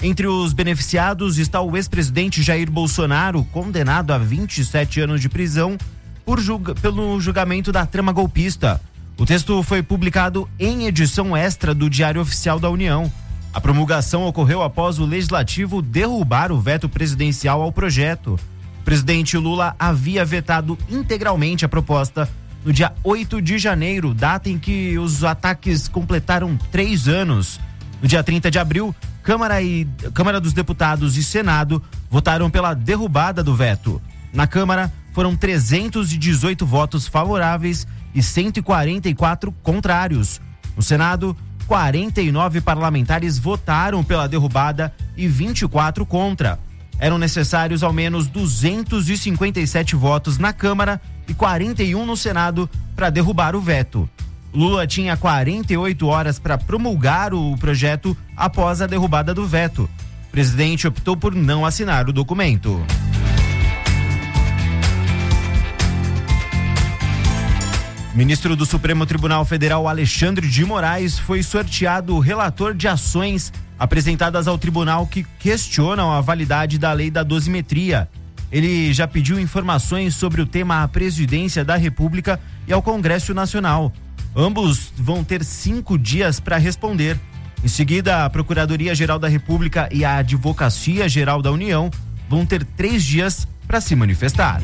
Entre os beneficiados está o ex-presidente Jair Bolsonaro, condenado a 27 anos de prisão pelo julgamento da trama golpista. O texto foi publicado em edição extra do Diário Oficial da União. A promulgação ocorreu após o Legislativo derrubar o veto presidencial ao projeto. O presidente Lula havia vetado integralmente a proposta no dia 8 de janeiro, data em que os ataques completaram 3 anos. No dia 30 de abril, Câmara dos Deputados e Senado votaram pela derrubada do veto. Na Câmara, foram 318 votos favoráveis e 144 contrários. No Senado, 49 parlamentares votaram pela derrubada e 24 contra. Eram necessários ao menos 257 votos na Câmara e 41 no Senado para derrubar o veto. Lula tinha 48 horas para promulgar o projeto após a derrubada do veto. O presidente optou por não assinar o documento. O ministro do Supremo Tribunal Federal, Alexandre de Moraes, foi sorteado relator de ações apresentadas ao tribunal que questionam a validade da lei da dosimetria. Ele já pediu informações sobre o tema à Presidência da República e ao Congresso Nacional. Ambos vão ter 5 dias para responder. Em seguida, a Procuradoria-Geral da República e a Advocacia-Geral da União vão ter 3 dias para se manifestar.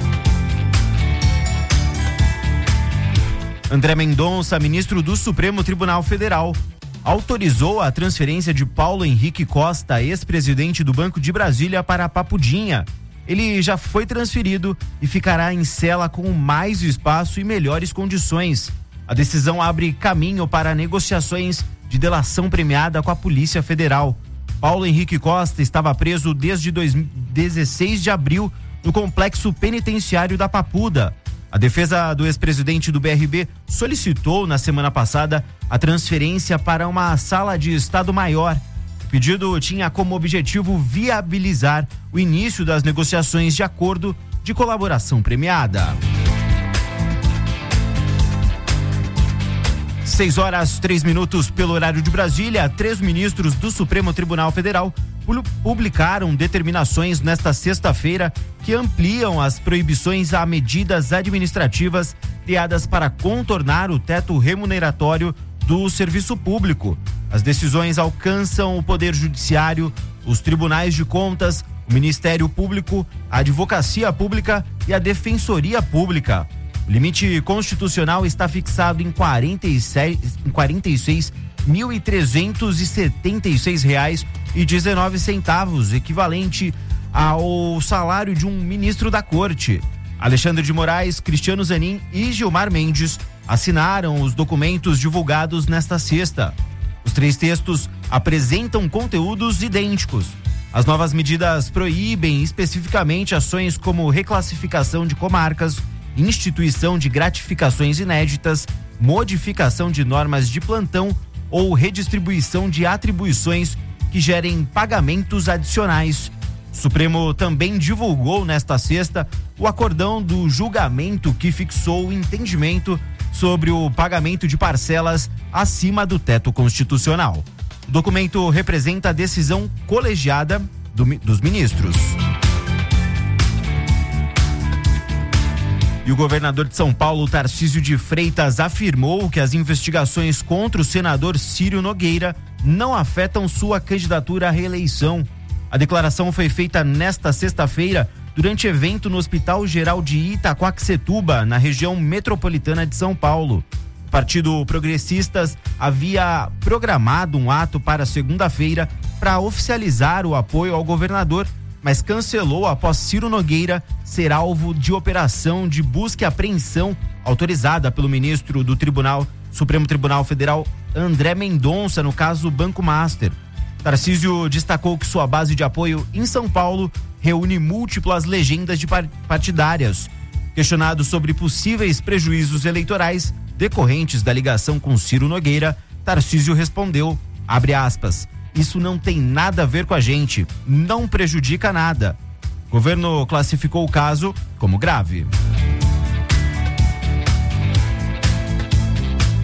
André Mendonça, ministro do Supremo Tribunal Federal, autorizou a transferência de Paulo Henrique Costa, ex-presidente do Banco de Brasília, para Papudinha. Ele já foi transferido e ficará em cela com mais espaço e melhores condições. A decisão abre caminho para negociações de delação premiada com a Polícia Federal. Paulo Henrique Costa estava preso desde 16 de abril no complexo penitenciário da Papuda. A defesa do ex-presidente do BRB solicitou na semana passada a transferência para uma sala de Estado Maior. O pedido tinha como objetivo viabilizar o início das negociações de acordo de colaboração premiada. 6:03 pelo horário de Brasília. 3 ministros do Supremo Tribunal Federal publicaram determinações nesta sexta-feira que ampliam as proibições a medidas administrativas criadas para contornar o teto remuneratório do serviço público. As decisões alcançam o Poder Judiciário, os Tribunais de Contas, o Ministério Público, a Advocacia Pública e a Defensoria Pública. O limite constitucional está fixado em R$ 46.376,19, equivalente ao salário de um ministro da Corte. Alexandre de Moraes, Cristiano Zanin e Gilmar Mendes assinaram os documentos divulgados nesta sexta. Os 3 textos apresentam conteúdos idênticos. As novas medidas proíbem especificamente ações como reclassificação de comarcas, instituição de gratificações inéditas, modificação de normas de plantão ou redistribuição de atribuições que gerem pagamentos adicionais. O Supremo também divulgou nesta sexta o acordão do julgamento que fixou o entendimento sobre o pagamento de parcelas acima do teto constitucional. O documento representa a decisão colegiada dos ministros. E o governador de São Paulo, Tarcísio de Freitas, afirmou que as investigações contra o senador Ciro Nogueira não afetam sua candidatura à reeleição. A declaração foi feita nesta sexta-feira durante evento no Hospital Geral de Itaquaquecetuba, na região metropolitana de São Paulo. O Partido Progressistas havia programado um ato para segunda-feira para oficializar o apoio ao governador, mas cancelou após Ciro Nogueira ser alvo de operação de busca e apreensão autorizada pelo ministro do Supremo Tribunal Federal, André Mendonça, no caso Banco Master. Tarcísio destacou que sua base de apoio em São Paulo reúne múltiplas legendas partidárias. Questionado sobre possíveis prejuízos eleitorais decorrentes da ligação com Ciro Nogueira, Tarcísio respondeu, abre aspas, isso não tem nada a ver com a gente, não prejudica nada. O governo classificou o caso como grave.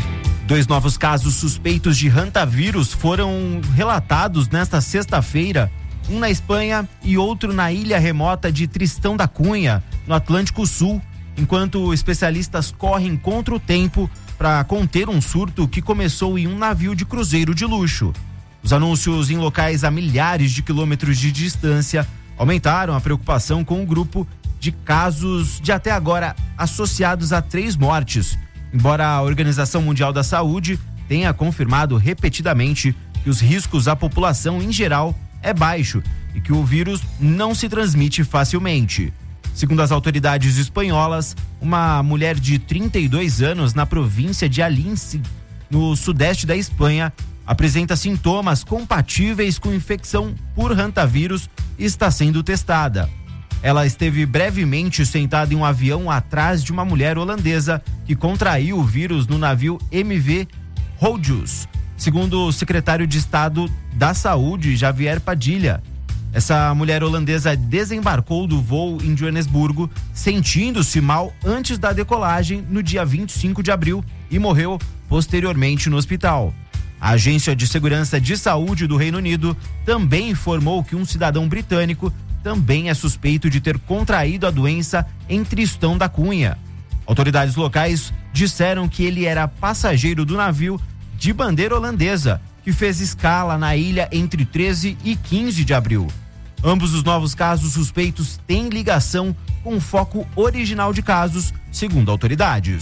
2 novos casos suspeitos de hantavírus foram relatados nesta sexta-feira, um na Espanha e outro na ilha remota de Tristão da Cunha, no Atlântico Sul, enquanto especialistas correm contra o tempo para conter um surto que começou em um navio de cruzeiro de luxo. Os anúncios em locais a milhares de quilômetros de distância aumentaram a preocupação com o grupo de casos de até agora associados a 3 mortes, embora a Organização Mundial da Saúde tenha confirmado repetidamente que os riscos à população em geral é baixo e que o vírus não se transmite facilmente. Segundo as autoridades espanholas, uma mulher de 32 anos na província de Alince, no sudeste da Espanha, apresenta sintomas compatíveis com infecção por hantavírus e está sendo testada. Ela esteve brevemente sentada em um avião atrás de uma mulher holandesa que contraiu o vírus no navio MV Rodgers, segundo o secretário de Estado da Saúde, Javier Padilha. Essa mulher holandesa desembarcou do voo em Joanesburgo, sentindo-se mal antes da decolagem no dia 25 de abril e morreu posteriormente no hospital. A Agência de Segurança de Saúde do Reino Unido também informou que um cidadão britânico também é suspeito de ter contraído a doença em Tristão da Cunha. Autoridades locais disseram que ele era passageiro do navio de bandeira holandesa, que fez escala na ilha entre 13 e 15 de abril. Ambos os novos casos suspeitos têm ligação com o foco original de casos, segundo autoridades.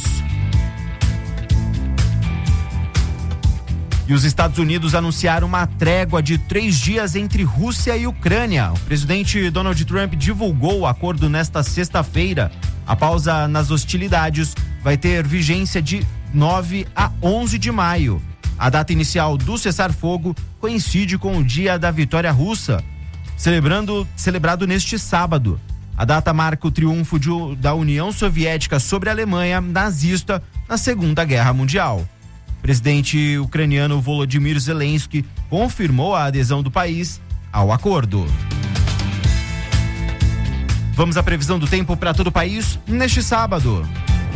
E os Estados Unidos anunciaram uma trégua de 3 dias entre Rússia e Ucrânia. O presidente Donald Trump divulgou o acordo nesta sexta-feira. A pausa nas hostilidades vai ter vigência de 9 a 11 de maio. A data inicial do cessar-fogo coincide com o dia da vitória russa, celebrado neste sábado. A data marca o triunfo da União Soviética sobre a Alemanha nazista na Segunda Guerra Mundial. O presidente ucraniano Volodymyr Zelensky confirmou a adesão do país ao acordo. Vamos à previsão do tempo para todo o país neste sábado.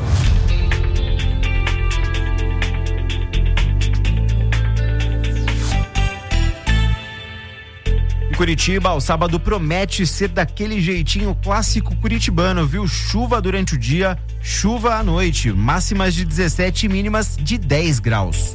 Em Curitiba, o sábado promete ser daquele jeitinho clássico curitibano, viu? Chuva durante o dia, chuva à noite, máximas de 17 e mínimas de 10 graus.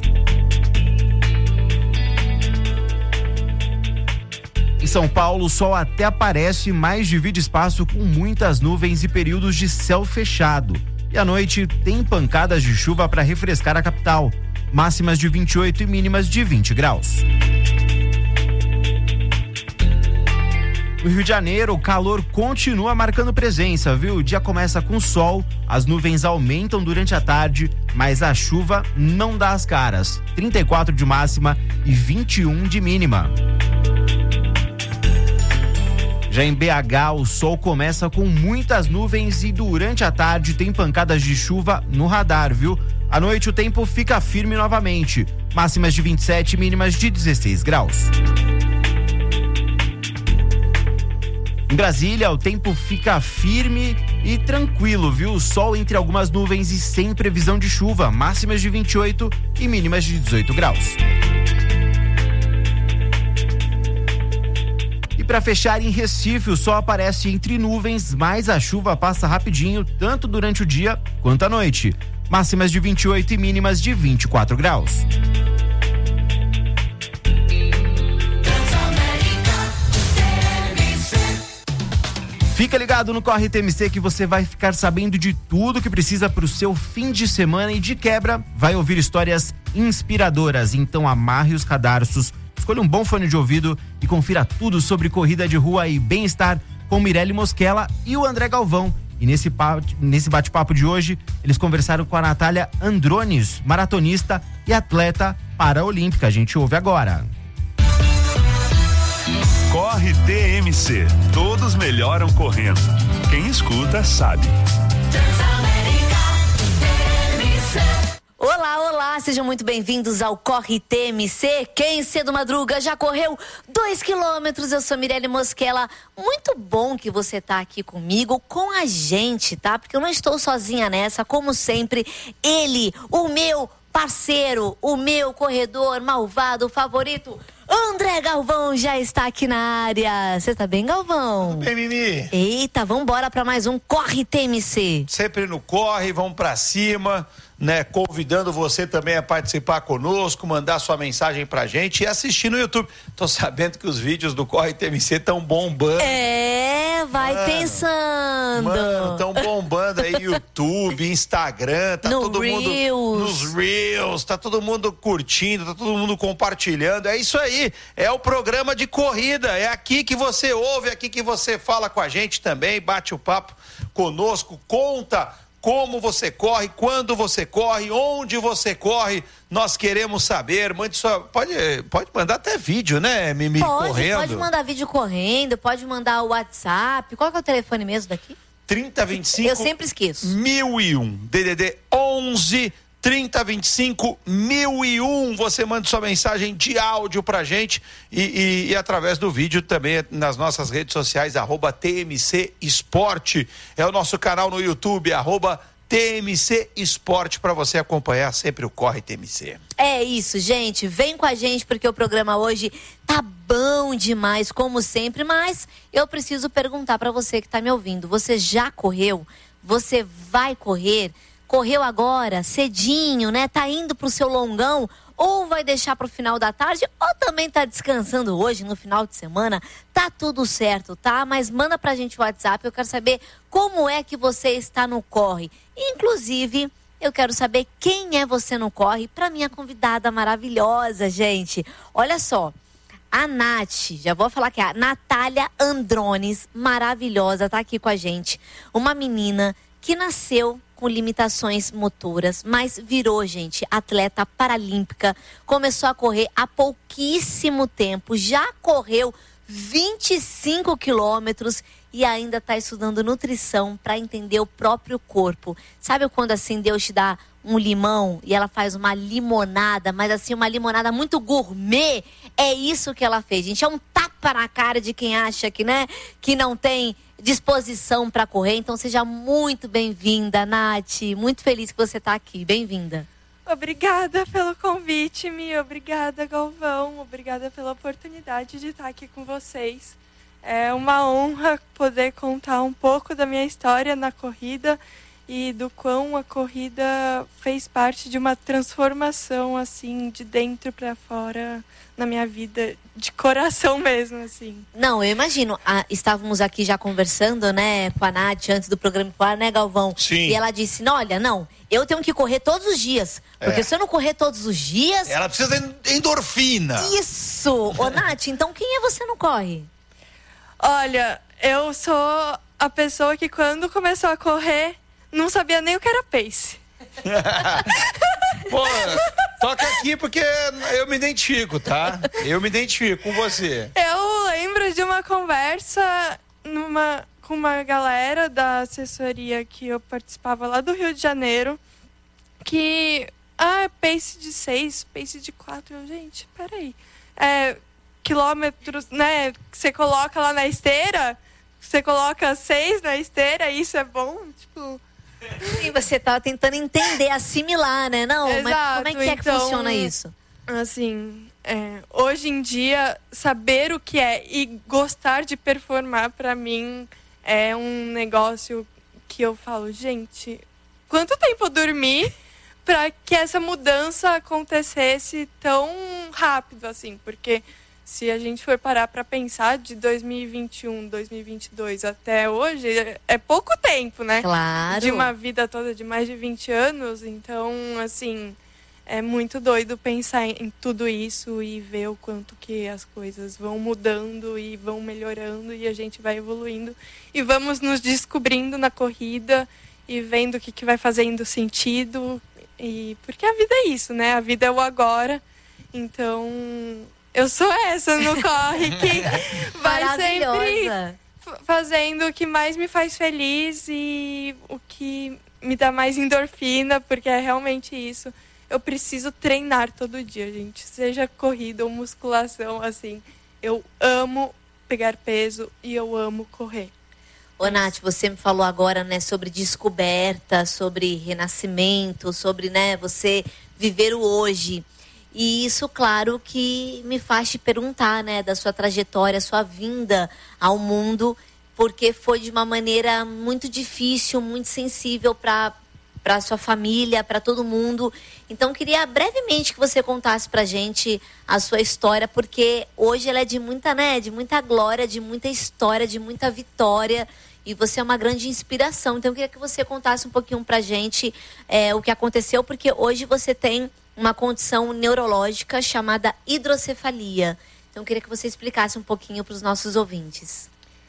Em São Paulo, o sol até aparece, mas divide espaço com muitas nuvens e períodos de céu fechado. E à noite tem pancadas de chuva para refrescar a capital, máximas de 28 e mínimas de 20 graus. No Rio de Janeiro, o calor continua marcando presença, viu? O dia começa com sol, as nuvens aumentam durante a tarde, mas a chuva não dá as caras. 34 de máxima e 21 de mínima. Já em BH, o sol começa com muitas nuvens e durante a tarde tem pancadas de chuva no radar, viu? À noite o tempo fica firme novamente, máximas de 27 e mínimas de 16 graus. Em Brasília, o tempo fica firme e tranquilo, viu? Sol entre algumas nuvens e sem previsão de chuva, máximas de 28 e mínimas de 18 graus. E para fechar, em Recife, o sol aparece entre nuvens, mas a chuva passa rapidinho, tanto durante o dia quanto à noite. Máximas de 28 e mínimas de 24 graus. Fica ligado no Corre TMC que você vai ficar sabendo de tudo que precisa para o seu fim de semana e de quebra vai ouvir histórias inspiradoras. Então amarre os cadarços, escolha um bom fone de ouvido e confira tudo sobre corrida de rua e bem-estar com Mirelle Mosquela e o André Galvão. E nesse bate-papo de hoje, eles conversaram com a Natália Andrones, maratonista e atleta paraolímpica. A gente ouve agora. Corre TMC, todos melhoram correndo. Quem escuta sabe. Olá, olá, sejam muito bem-vindos ao Corre TMC. Quem cedo madruga já correu 2 quilômetros, eu sou Mirelle Mosquela. Muito bom que você tá aqui comigo, com a gente, tá? Porque eu não estou sozinha nessa, como sempre, ele, o meu parceiro, o meu corredor malvado favorito, André Galvão, já está aqui na área. Você tá bem, Galvão? Tudo bem, Mimi? Eita, vambora para mais um Corre TMC. Sempre no corre, vamos pra cima, né? Convidando você também a participar conosco, mandar sua mensagem pra gente e assistir no YouTube. Tô sabendo que os vídeos do Corre TMC estão bombando. Vai pensando. Mano, estão bombando aí YouTube, Instagram, tá todo mundo nos Reels, tá todo mundo curtindo, tá todo mundo compartilhando. É isso aí, é o programa de corrida, é aqui que você ouve, é aqui que você fala com a gente também, bate o papo conosco, conta como você corre, quando você corre, onde você corre, nós queremos saber. Mande sua, pode mandar até vídeo, né, Mimi? Correndo. Pode mandar vídeo correndo, pode mandar o WhatsApp. Qual que é o telefone mesmo daqui? 3025 Eu sempre esqueço. 1001, DDD 11 3025 1001. Você manda sua mensagem de áudio pra gente e através do vídeo também nas nossas redes sociais, @TMC Esporte. É o nosso canal no YouTube, @TMC Esporte, para você acompanhar sempre o Corre TMC. É isso, gente. Vem com a gente porque o programa hoje tá bom demais, como sempre, mas eu preciso perguntar para você que tá me ouvindo. Você já correu? Você vai correr? Correu agora, cedinho, né? Tá indo pro seu longão ou vai deixar pro final da tarde ou também tá descansando hoje no final de semana? Tá tudo certo, tá? Mas manda pra gente o WhatsApp, eu quero saber como é que você está no corre. Inclusive, eu quero saber quem é você no corre pra minha convidada maravilhosa, gente. Olha só, a Nath, já vou falar que é a Natália Andrones, maravilhosa, tá aqui com a gente. Uma menina que nasceu com limitações motoras, mas virou, gente, atleta paralímpica, começou a correr há pouquíssimo tempo, já correu 25 quilômetros e ainda está estudando nutrição para entender o próprio corpo. Sabe quando assim Deus te dá um limão e ela faz uma limonada, mas assim uma limonada muito gourmet? É isso que ela fez, gente. É um tapa na cara de quem acha que, né, que não tem disposição para correr. Então seja muito bem-vinda, Nath. Muito feliz que você está aqui. Bem-vinda. Obrigada pelo convite, Mi. Obrigada, Galvão. Obrigada pela oportunidade de estar aqui com vocês. É uma honra poder contar um pouco da minha história na corrida e do quão a corrida fez parte de uma transformação, assim, de dentro para fora na minha vida, de coração mesmo, assim. Não, eu imagino. Estávamos aqui já conversando, né, com a Nath antes do programa, né, Galvão? Sim. E ela disse, olha, não, eu tenho que correr todos os dias. Porque se eu não correr todos os dias... Ela precisa de endorfina. Isso! Ô, Nath, então quem é você no corre? Olha, eu sou a pessoa que quando começou a correr, não sabia nem o que era pace. Pô, toca aqui porque eu me identifico, tá? Eu me identifico com você. Eu lembro de uma conversa com uma galera da assessoria que eu participava lá do Rio de Janeiro, que, pace de 6, pace de 4, gente, peraí. Quilômetros, né, que você coloca lá na esteira, você coloca 6 na esteira, isso é bom, tipo... E você tá tentando entender, assimilar, né? Não, Exato, mas como é que então, funciona isso? Assim, hoje em dia, saber o que é e gostar de performar, pra mim, é um negócio que eu falo, gente, quanto tempo eu dormi pra que essa mudança acontecesse tão rápido, assim? Porque se a gente for parar para pensar de 2021, 2022 até hoje, é pouco tempo, né? Claro. De uma vida toda de mais de 20 anos. Então, assim, é muito doido pensar em tudo isso e ver o quanto que as coisas vão mudando e vão melhorando e a gente vai evoluindo. E vamos nos descobrindo na corrida e vendo o que vai fazendo sentido. E porque a vida é isso, né? A vida é o agora. Então... eu sou essa no corre que vai sempre fazendo o que mais me faz feliz e o que me dá mais endorfina, porque é realmente isso. Eu preciso treinar todo dia, gente. Seja corrida ou musculação, assim. Eu amo pegar peso e eu amo correr. Ô, Nath, você me falou agora, né, sobre descoberta, sobre renascimento, sobre, né, você viver o hoje. E isso, claro, que me faz te perguntar, né, da sua trajetória, sua vinda ao mundo, porque foi de uma maneira muito difícil, muito sensível para sua família, para todo mundo. Então, queria brevemente que você contasse pra gente a sua história, porque hoje ela é de muita, né, de muita glória, de muita história, de muita vitória, e você é uma grande inspiração. Então, eu queria que você contasse um pouquinho pra gente o que aconteceu, porque hoje você tem uma condição neurológica chamada hidrocefalia. Então, eu queria que você explicasse um pouquinho para os nossos ouvintes.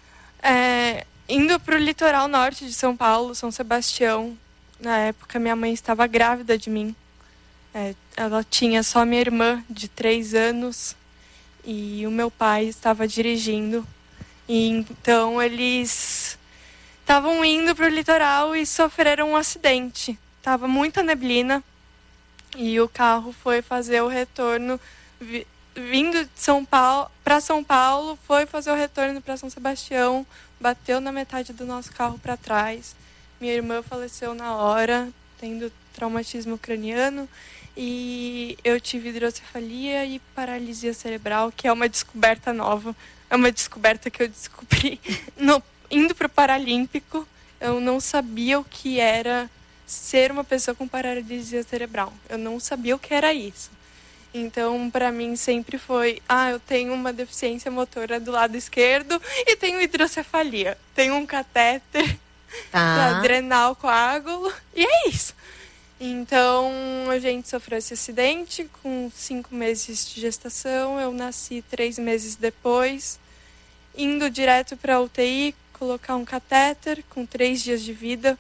Indo para o litoral norte de São Paulo, São Sebastião, na época minha mãe estava grávida de mim. Ela tinha só minha irmã de 3 anos e o meu pai estava dirigindo. E então eles estavam indo para o litoral e sofreram um acidente. Tava muita neblina e o carro foi fazer o retorno, vindo de São Paulo para São Paulo, foi fazer o retorno para São Sebastião, bateu na metade do nosso carro para trás. Minha irmã faleceu na hora, tendo traumatismo craniano, e eu tive hidrocefalia e paralisia cerebral, que é uma descoberta nova. É uma descoberta que eu descobri indo para o Paralímpico. Eu não sabia o que era ser uma pessoa com paralisia cerebral. Eu não sabia o que era isso. Então, para mim, sempre foi, eu tenho uma deficiência motora do lado esquerdo e tenho hidrocefalia. Tenho um catéter para drenar o coágulo e é isso. Então, a gente sofreu esse acidente com 5 meses de gestação. Eu nasci 3 meses depois, indo direto para a UTI, colocar um catéter com 3 dias de vida.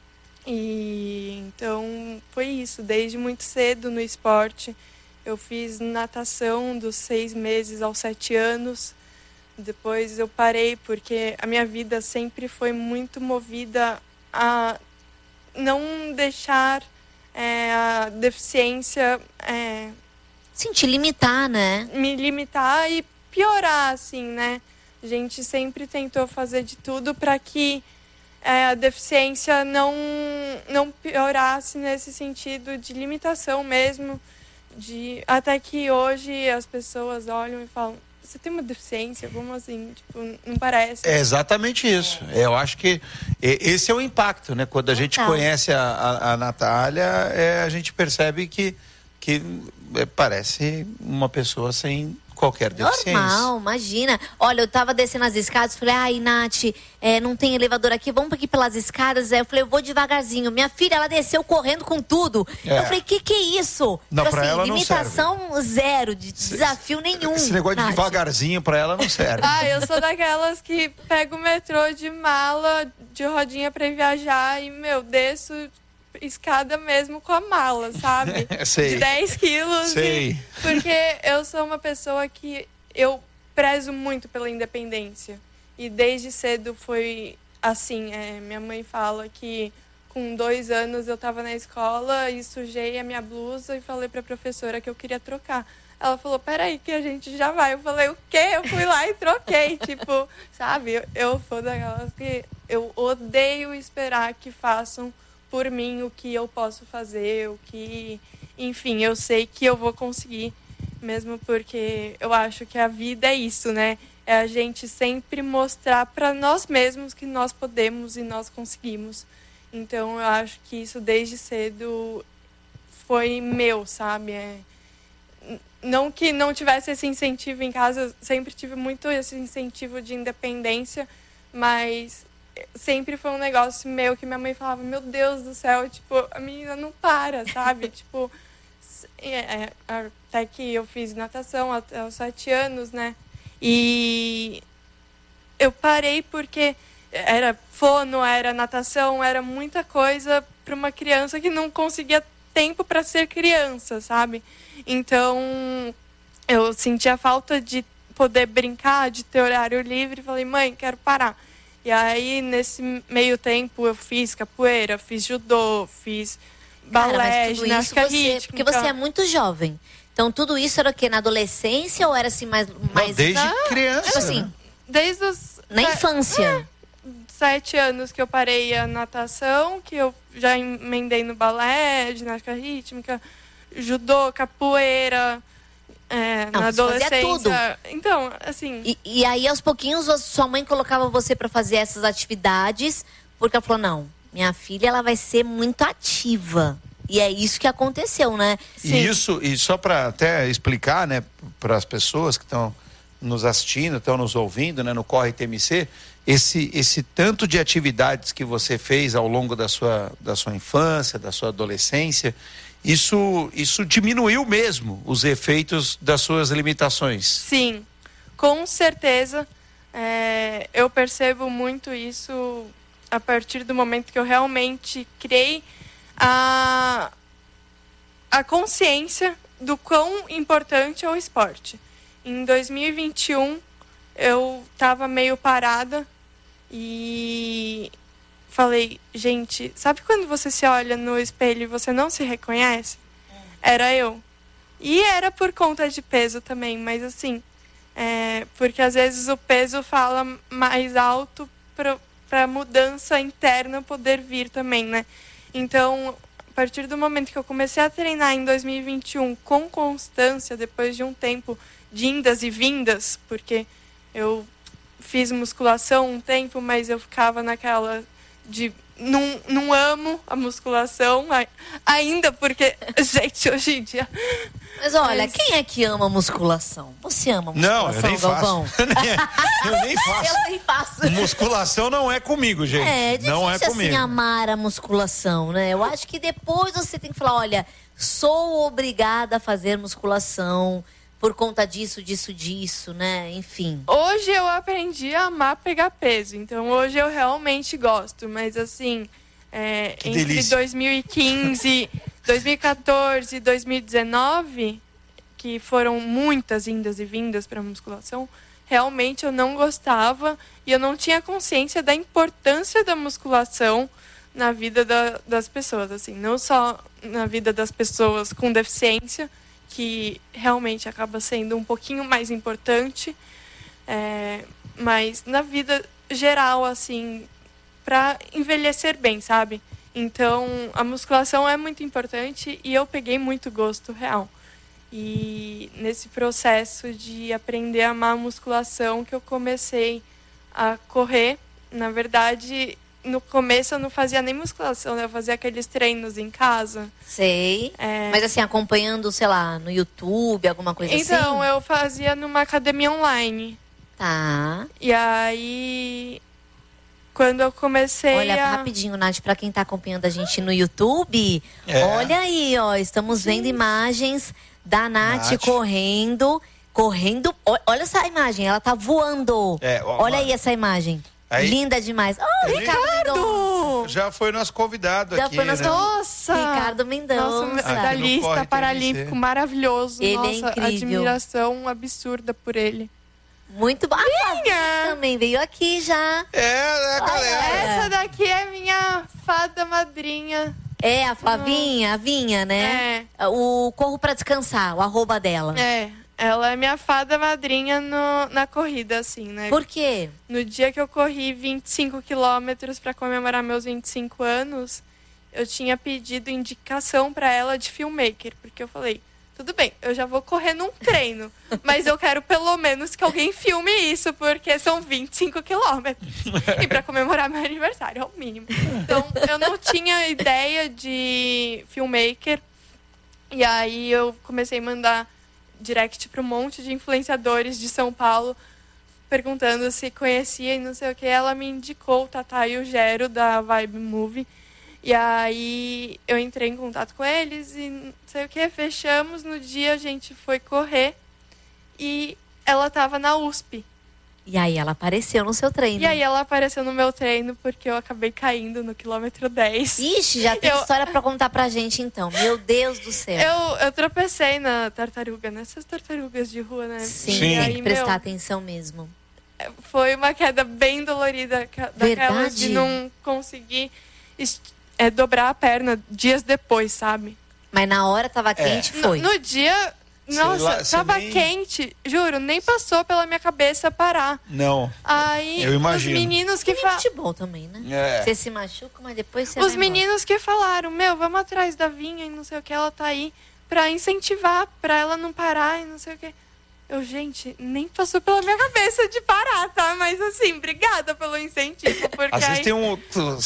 E então foi isso, desde muito cedo no esporte. Eu fiz natação dos 6 meses aos 7 anos. Depois eu parei porque a minha vida sempre foi muito movida a não deixar a deficiência te limitar, né? Me limitar e piorar, assim, né? A gente sempre tentou fazer de tudo para que a deficiência não piorasse nesse sentido de limitação mesmo, até que hoje as pessoas olham e falam, você tem uma deficiência? Como assim? Tipo, não parece. É exatamente isso. Eu acho que esse é o impacto, né? Quando a gente conhece a Natália, a gente percebe que parece uma pessoa sem qualquer deficiência. Normal, imagina. Olha, eu tava descendo as escadas, falei, Nath, não tem elevador aqui, vamos aqui pelas escadas. Eu falei, eu vou devagarzinho. Minha filha, ela desceu correndo com tudo. Eu falei, que é isso? Não, tipo pra assim, ela limitação não serve. Zero, de desafio nenhum. Esse negócio de devagarzinho pra ela não serve. Eu sou daquelas que pego o metrô de mala, de rodinha pra ir viajar e, desço escada mesmo com a mala, sabe? Sei. De 10 quilos. Sei. Porque eu sou uma pessoa que eu prezo muito pela independência. E desde cedo foi assim. Minha mãe fala que com 2 anos eu estava na escola e sujei a minha blusa e falei para a professora que eu queria trocar. Ela falou, peraí que a gente já vai. Eu falei, o quê? Eu fui lá e troquei. Tipo, sabe? Eu sou daquelas que eu odeio esperar que façam por mim o que eu posso fazer, enfim, eu sei que eu vou conseguir, mesmo porque eu acho que a vida é isso, né? É a gente sempre mostrar para nós mesmos que nós podemos e nós conseguimos. Então, eu acho que isso desde cedo foi meu, sabe? Não que não tivesse esse incentivo em casa, eu sempre tive muito esse incentivo de independência, mas sempre foi um negócio meu que minha mãe falava, meu Deus do céu, tipo, a menina não para, sabe? Tipo, até que eu fiz natação até os 7 anos, né? E eu parei porque era fono, era natação, era muita coisa para uma criança que não conseguia tempo para ser criança, sabe? Então, eu sentia falta de poder brincar, de ter horário livre, falei, mãe, quero parar. E aí, nesse meio tempo, eu fiz capoeira, fiz judô, fiz balé, ginástica rítmica. Porque você é muito jovem. Então, tudo isso era o quê? Na adolescência ou era assim mais... Desde criança, tipo assim, desde os... Na infância. 7 anos que eu parei a natação, que eu já emendei no balé, ginástica rítmica, judô, capoeira, na adolescência. Tudo. Então, assim... E aí, aos pouquinhos, sua mãe colocava você para fazer essas atividades, porque ela falou, não, minha filha, ela vai ser muito ativa. E é isso que aconteceu, né? Sim. E só para até explicar, né, para as pessoas que estão nos assistindo, estão nos ouvindo, né, no Corre TMC, esse tanto de atividades que você fez ao longo da sua infância, da sua adolescência, isso diminuiu mesmo os efeitos das suas limitações. Sim, com certeza. Eu percebo muito isso a partir do momento que eu realmente criei a consciência do quão importante é o esporte. Em 2021, eu estava meio parada e falei, gente, sabe quando você se olha no espelho e você não se reconhece? Era eu. E era por conta de peso também, mas assim, porque às vezes o peso fala mais alto para a mudança interna poder vir também, né? Então, a partir do momento que eu comecei a treinar em 2021 com constância, depois de um tempo de indas e vindas, porque eu fiz musculação um tempo, mas eu ficava naquela de não amo a musculação ainda, porque, gente, hoje em dia... Mas olha, quem é que ama musculação? Você ama musculação, não, eu nem Galvão? Faço. eu nem faço. Eu nem faço. Musculação não é comigo, gente. É difícil, não é comigo. assim, amar a musculação, né? Eu acho que depois você tem que falar, olha, sou obrigada a fazer musculação por conta disso, né? Enfim. Hoje eu aprendi a amar pegar peso, então hoje eu realmente gosto, mas assim, entre delícia. 2015, 2014 e 2019, que foram muitas indas e vindas para musculação, realmente eu não gostava e eu não tinha consciência da importância da musculação na vida das pessoas, assim, não só na vida das pessoas com deficiência, que realmente acaba sendo um pouquinho mais importante, mas na vida geral, assim, para envelhecer bem, sabe? Então, a musculação é muito importante e eu peguei muito gosto real. E nesse processo de aprender a amar a musculação que eu comecei a correr, na verdade... No começo eu não fazia nem musculação, né? Eu fazia aqueles treinos em casa. Sei. Mas assim, acompanhando, sei lá, no YouTube, alguma coisa assim? Então, eu fazia numa academia online. Tá. E aí, quando eu comecei rapidinho, Nath, pra quem tá acompanhando a gente no YouTube, olha aí, ó, estamos vendo imagens da Nath correndo. Olha essa imagem, ela tá voando. Olha aí essa imagem. Aí, linda demais. Oh, Ricardo! Já foi nosso convidado aqui, foi nosso... né? Nossa! Ricardo Mendonça. Nosso medalhista paralímpico maravilhoso. Ele Nossa, é incrível. Admiração absurda por ele. Muito bom. Também veio aqui já. Galera. Essa daqui é minha fada madrinha. É, a Flavinha, a Vinha, né? O Corro pra Descansar, o arroba dela. Ela é minha fada madrinha na corrida, assim, né? Por quê? No dia que eu corri 25 quilômetros para comemorar meus 25 anos, eu tinha pedido indicação para ela de filmmaker, porque eu falei, tudo bem, eu já vou correr num treino, mas eu quero pelo menos que alguém filme isso, porque são 25 quilômetros. E para comemorar meu aniversário, é o mínimo. Então, eu não tinha ideia de filmmaker, e aí eu comecei a mandar direct para um monte de influenciadores de São Paulo, perguntando se conhecia e não sei o que. Ela me indicou o Tatá e o Gero da Vibe Movie. E aí eu entrei em contato com eles e não sei o que, fechamos. No dia a gente foi correr e ela estava na USP. E aí ela apareceu no seu treino. E aí ela apareceu no meu treino porque eu acabei caindo no quilômetro 10. Ixi, já tem história pra contar pra gente então. Meu Deus do céu. Eu tropecei na tartaruga, nessas tartarugas de rua, né? Sim, tem que prestar atenção mesmo. Foi uma queda bem dolorida, daquelas de não conseguir dobrar a perna dias depois, sabe? Mas na hora tava quente, foi. No dia Nossa, tava quente, juro, nem passou pela minha cabeça parar. Não. Aí, eu imagino. Os meninos que falaram. Futebol também, né? É. Você se machuca, mas depois você. Os meninos que falaram, vamos atrás da Vinha e não sei o que, ela tá aí pra incentivar, pra ela não parar e não sei o que. Gente, nem passou pela minha cabeça de parar, tá? Mas assim, obrigada pelo incentivo. Porque às vezes tem um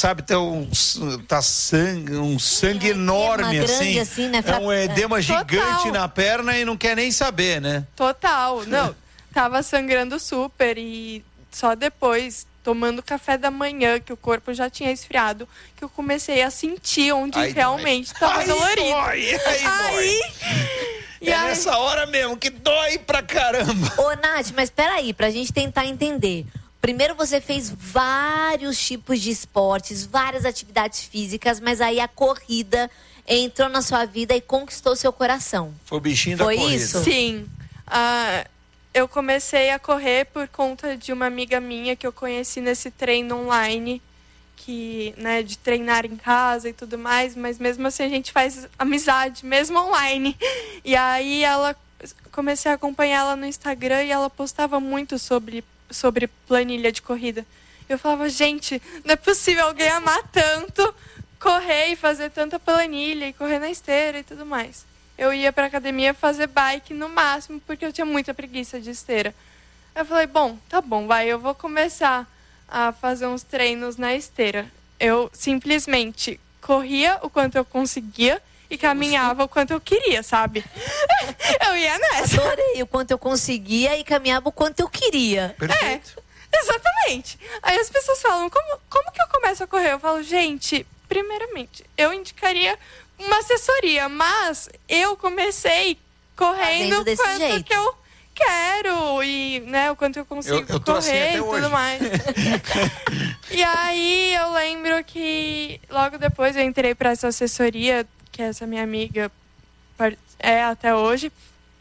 sangue enorme, assim. Né? É um edema gigante na perna e não quer nem saber, né? Total. Não, tava sangrando super e só depois, tomando café da manhã, que o corpo já tinha esfriado, que eu comecei a sentir onde realmente tava dolorido. Aí nessa hora mesmo que dói pra caramba. Ô, Nath, mas peraí, pra gente tentar entender. Primeiro você fez vários tipos de esportes, várias atividades físicas, mas aí a corrida entrou na sua vida e conquistou seu coração. Foi o bichinho da corrida. Foi isso? Sim. Eu comecei a correr por conta de uma amiga minha que eu conheci nesse treino online, de treinar em casa e tudo mais, mas mesmo assim a gente faz amizade, mesmo online. E aí comecei a acompanhar ela no Instagram e ela postava muito sobre planilha de corrida. Eu falava, gente, não é possível alguém amar tanto correr e fazer tanta planilha e correr na esteira e tudo mais. Eu ia pra academia fazer bike no máximo, porque eu tinha muita preguiça de esteira. Eu falei, tá bom, eu vou começar a fazer uns treinos na esteira. Eu simplesmente corria o quanto eu conseguia e caminhava o quanto eu queria, sabe? Eu ia nessa. Adorei o quanto eu conseguia e caminhava o quanto eu queria. Perfeito. Exatamente. Aí as pessoas falam, como que eu começo a correr? Eu falo, gente, primeiramente, eu indicaria uma assessoria, mas eu comecei correndo desse quanto jeito. que eu quero e, o quanto eu consigo eu tô correr assim e tudo hoje. Mais. E aí eu lembro que logo depois eu entrei para essa assessoria, que essa minha amiga é até hoje,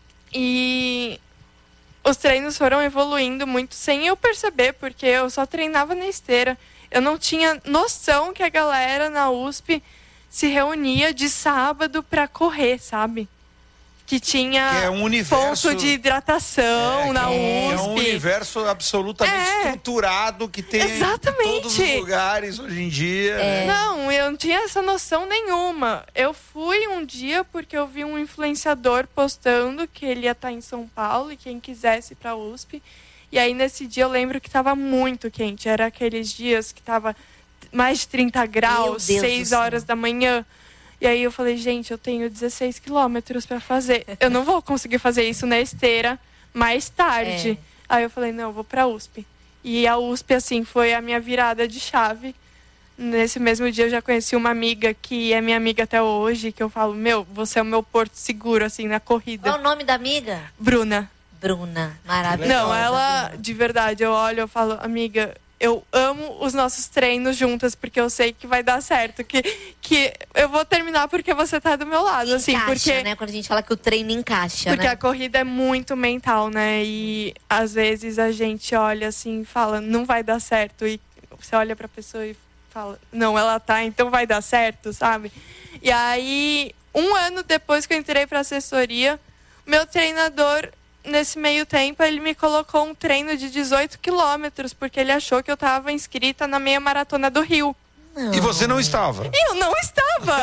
e os treinos foram evoluindo muito sem eu perceber, porque eu só treinava na esteira. Eu não tinha noção que a galera na USP se reunia de sábado para correr, sabe? Que tinha ponto de hidratação na USP. É um universo absolutamente estruturado que tem em todos os lugares hoje em dia. Né? Não, eu não tinha essa noção nenhuma. Eu fui um dia porque eu vi um influenciador postando que ele ia estar em São Paulo e quem quisesse ir para a USP. E aí nesse dia eu lembro que estava muito quente. Era aqueles dias que estava mais de 30 graus, 6 horas da manhã. E aí eu falei, gente, eu tenho 16 quilômetros para fazer. Eu não vou conseguir fazer isso na esteira mais tarde. Aí eu falei, não, eu vou pra USP. E a USP, assim, foi a minha virada de chave. Nesse mesmo dia eu já conheci uma amiga que é minha amiga até hoje, que eu falo, você é o meu porto seguro, assim, na corrida. Qual é o nome da amiga? Bruna. Maravilhosa. Não, ela, de verdade, eu olho, eu falo, amiga, eu amo os nossos treinos juntas, porque eu sei que vai dar certo, que eu vou terminar porque você tá do meu lado, assim, porque, né? Quando a gente fala que o treino encaixa, porque né? a corrida é muito mental, né? E às vezes a gente olha assim e fala, não vai dar certo, e você olha pra pessoa e fala, não, ela tá, então vai dar certo, sabe? E aí, 1 ano depois que eu entrei pra assessoria, meu treinador, nesse meio tempo, ele me colocou um treino de 18 quilômetros, porque ele achou que eu estava inscrita na meia maratona do Rio. Não. E você não estava? Eu não estava!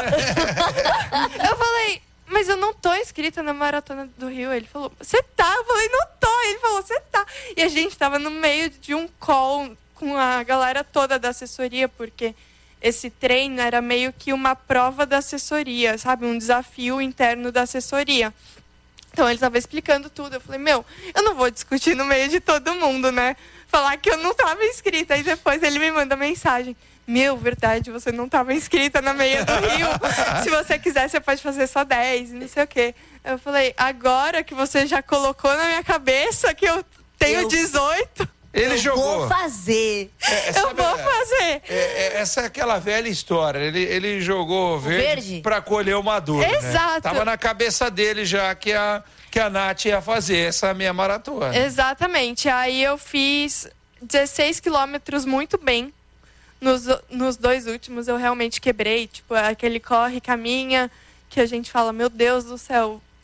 Eu falei, mas eu não tô inscrita na maratona do Rio. Ele falou, você tá? Eu falei, não tô. Ele falou, você tá. E a gente estava no meio de um call com a galera toda da assessoria, porque esse treino era meio que uma prova da assessoria, sabe? Um desafio interno da assessoria. Então, ele estava explicando tudo. Eu falei, eu não vou discutir no meio de todo mundo, né? Falar que eu não estava inscrita. Aí depois ele me manda mensagem. Verdade, você não estava inscrita na meia do Rio. Se você quiser, você pode fazer só 10, não sei o quê. Eu falei, agora que você já colocou na minha cabeça que eu tenho 18... Ele jogou. Vou fazer. Eu vou fazer. Essa é aquela velha história. Ele jogou verde para colher o maduro. Exato. Né? Tava na cabeça dele já que a Nath ia fazer essa minha maratona. Exatamente. Aí eu fiz 16 quilômetros muito bem. Nos 2 últimos eu realmente quebrei. Tipo, aquele corre, caminha, que a gente fala, meu Deus do céu,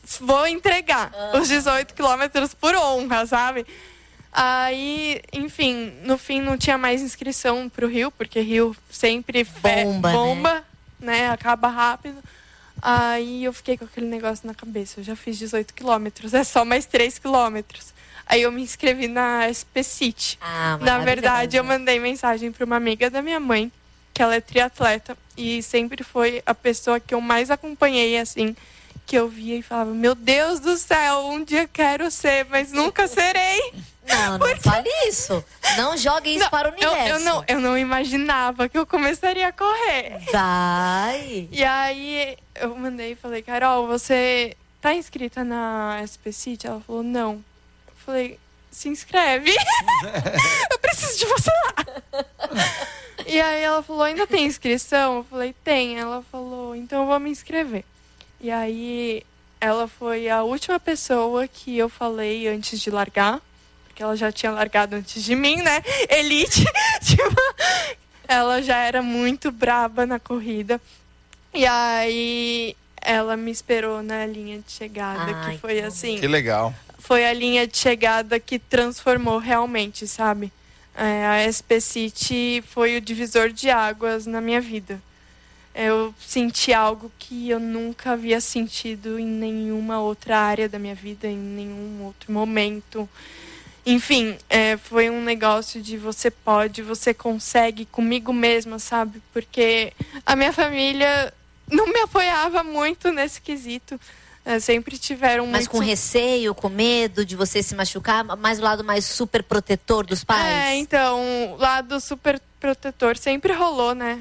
vou entregar os 18 quilômetros por honra, sabe? Aí, enfim, no fim não tinha mais inscrição pro Rio, porque Rio sempre bomba, né? Acaba rápido. Aí eu fiquei com aquele negócio na cabeça. Eu já fiz 18 quilômetros, é só mais 3 quilômetros. Aí eu me inscrevi na SP City. Na verdade, eu mandei mensagem para uma amiga da minha mãe, que ela é triatleta, e sempre foi a pessoa que eu mais acompanhei, assim, que eu via e falava, meu Deus do céu, um dia quero ser, mas nunca serei. Não fale isso. Não jogue isso para o universo. Eu não imaginava que eu começaria a correr. Vai! E aí eu mandei e falei, Carol, você tá inscrita na SP City? Ela falou, não. Eu falei, se inscreve. Eu preciso de você lá. E aí ela falou, ainda tem inscrição? Eu falei, tem. Ela falou, então eu vou me inscrever. E aí ela foi a última pessoa que eu falei antes de largar. Porque ela já tinha largado antes de mim, né? Elite. Tipo, ela já era muito braba na corrida. E aí ela me esperou na linha de chegada, que foi assim... Que legal. Foi a linha de chegada que transformou realmente, sabe? A SP City foi o divisor de águas na minha vida. Eu senti algo que eu nunca havia sentido em nenhuma outra área da minha vida, em nenhum outro momento. Enfim, foi um negócio de você pode, você consegue comigo mesma, sabe? Porque a minha família não me apoiava muito nesse quesito. Sempre tiveram Mas com receio, com medo de você se machucar, mais o lado mais super protetor dos pais? Então, o lado super protetor sempre rolou, né?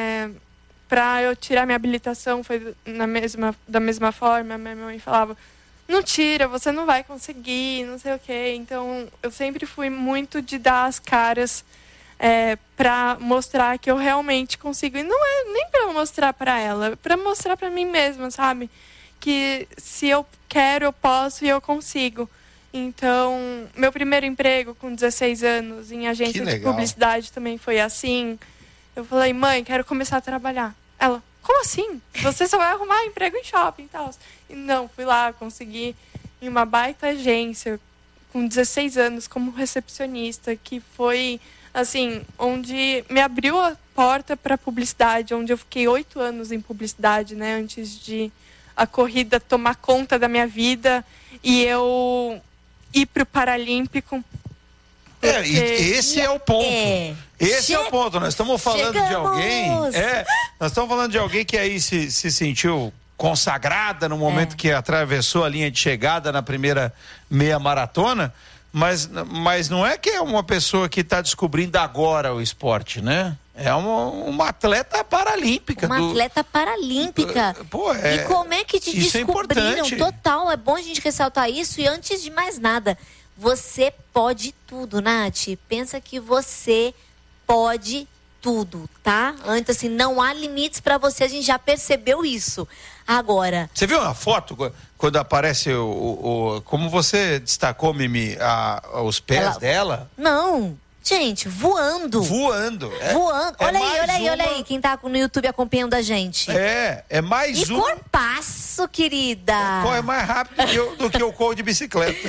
Pra eu tirar minha habilitação foi da mesma forma. Minha mãe falava, não tira, você não vai conseguir, não sei o quê. Então, eu sempre fui muito de dar as caras pra mostrar que eu realmente consigo. E não é nem pra mostrar pra ela, é pra mostrar pra mim mesma, sabe? Que se eu quero, eu posso e eu consigo. Então, meu primeiro emprego com 16 anos em agência de publicidade também foi assim. Eu falei, mãe, quero começar a trabalhar. Ela, como assim? Você só vai arrumar emprego em shopping e tal. E não, fui lá, consegui em uma baita agência com 16 anos como recepcionista, que foi, assim, onde me abriu a porta para publicidade, onde eu fiquei 8 anos em publicidade, né, antes de a corrida tomar conta da minha vida e eu ir para o Paralímpico. E esse é o ponto. Esse é o ponto. Nós estamos falando de alguém. Nós estamos falando de alguém que aí se sentiu consagrada no momento que atravessou a linha de chegada na primeira meia maratona. Mas não é que é uma pessoa que está descobrindo agora o esporte, né? É uma atleta paralímpica. Atleta paralímpica. E como é que te descobriram? Total, é bom a gente ressaltar isso. E antes de mais nada, você pode tudo, Nath. Pensa que você pode tudo, tá? Antes, assim, não há limites pra você, a gente já percebeu isso. Agora... Você viu uma foto quando aparece como você destacou, Mimi, os pés dela? Não, gente, voando. Voando. Olha aí, quem tá no YouTube acompanhando a gente. É mais E corpaço, querida. Corre mais rápido do que eu corro de bicicleta.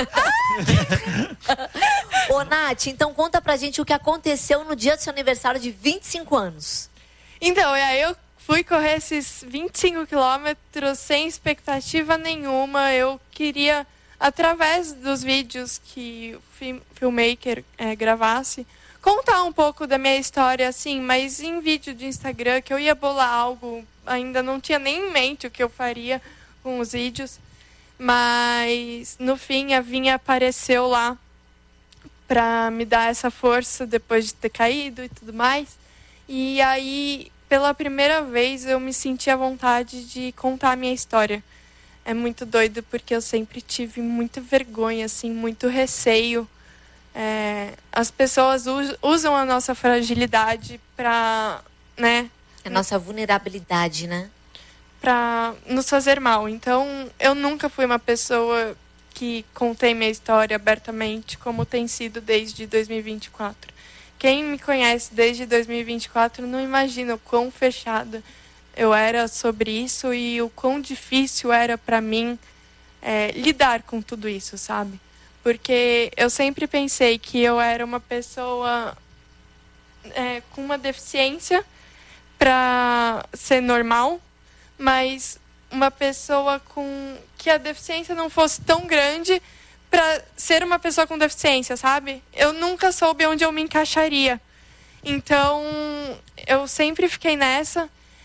Ô, Nath, então conta pra gente o que aconteceu no dia do seu aniversário de 25 anos. Então, eu fui correr esses 25 quilômetros sem expectativa nenhuma. Eu queria, através dos vídeos que o filmmaker gravasse, contar um pouco da minha história, assim, mas em vídeo de Instagram, que eu ia bolar algo, ainda não tinha nem em mente o que eu faria com os vídeos. Mas, no fim, a Vinha apareceu lá para me dar essa força depois de ter caído e tudo mais. E aí, pela primeira vez, eu me senti à vontade de contar a minha história. É muito doido, porque eu sempre tive muita vergonha, assim, muito receio. As pessoas usam a nossa fragilidade para, né? A nossa vulnerabilidade, né? Para nos fazer mal. Então, eu nunca fui uma pessoa que contei minha história abertamente, como tem sido desde 2024. Quem me conhece desde 2024 não imagina o quão fechada eu era sobre isso e o quão difícil era para mim lidar com tudo isso, sabe? Porque eu sempre pensei que eu era uma pessoa com uma deficiência para ser normal, mas uma pessoa com que a deficiência não fosse tão grande para ser uma pessoa com deficiência, sabe? Eu nunca soube onde eu me encaixaria. Então, eu sempre fiquei nessa.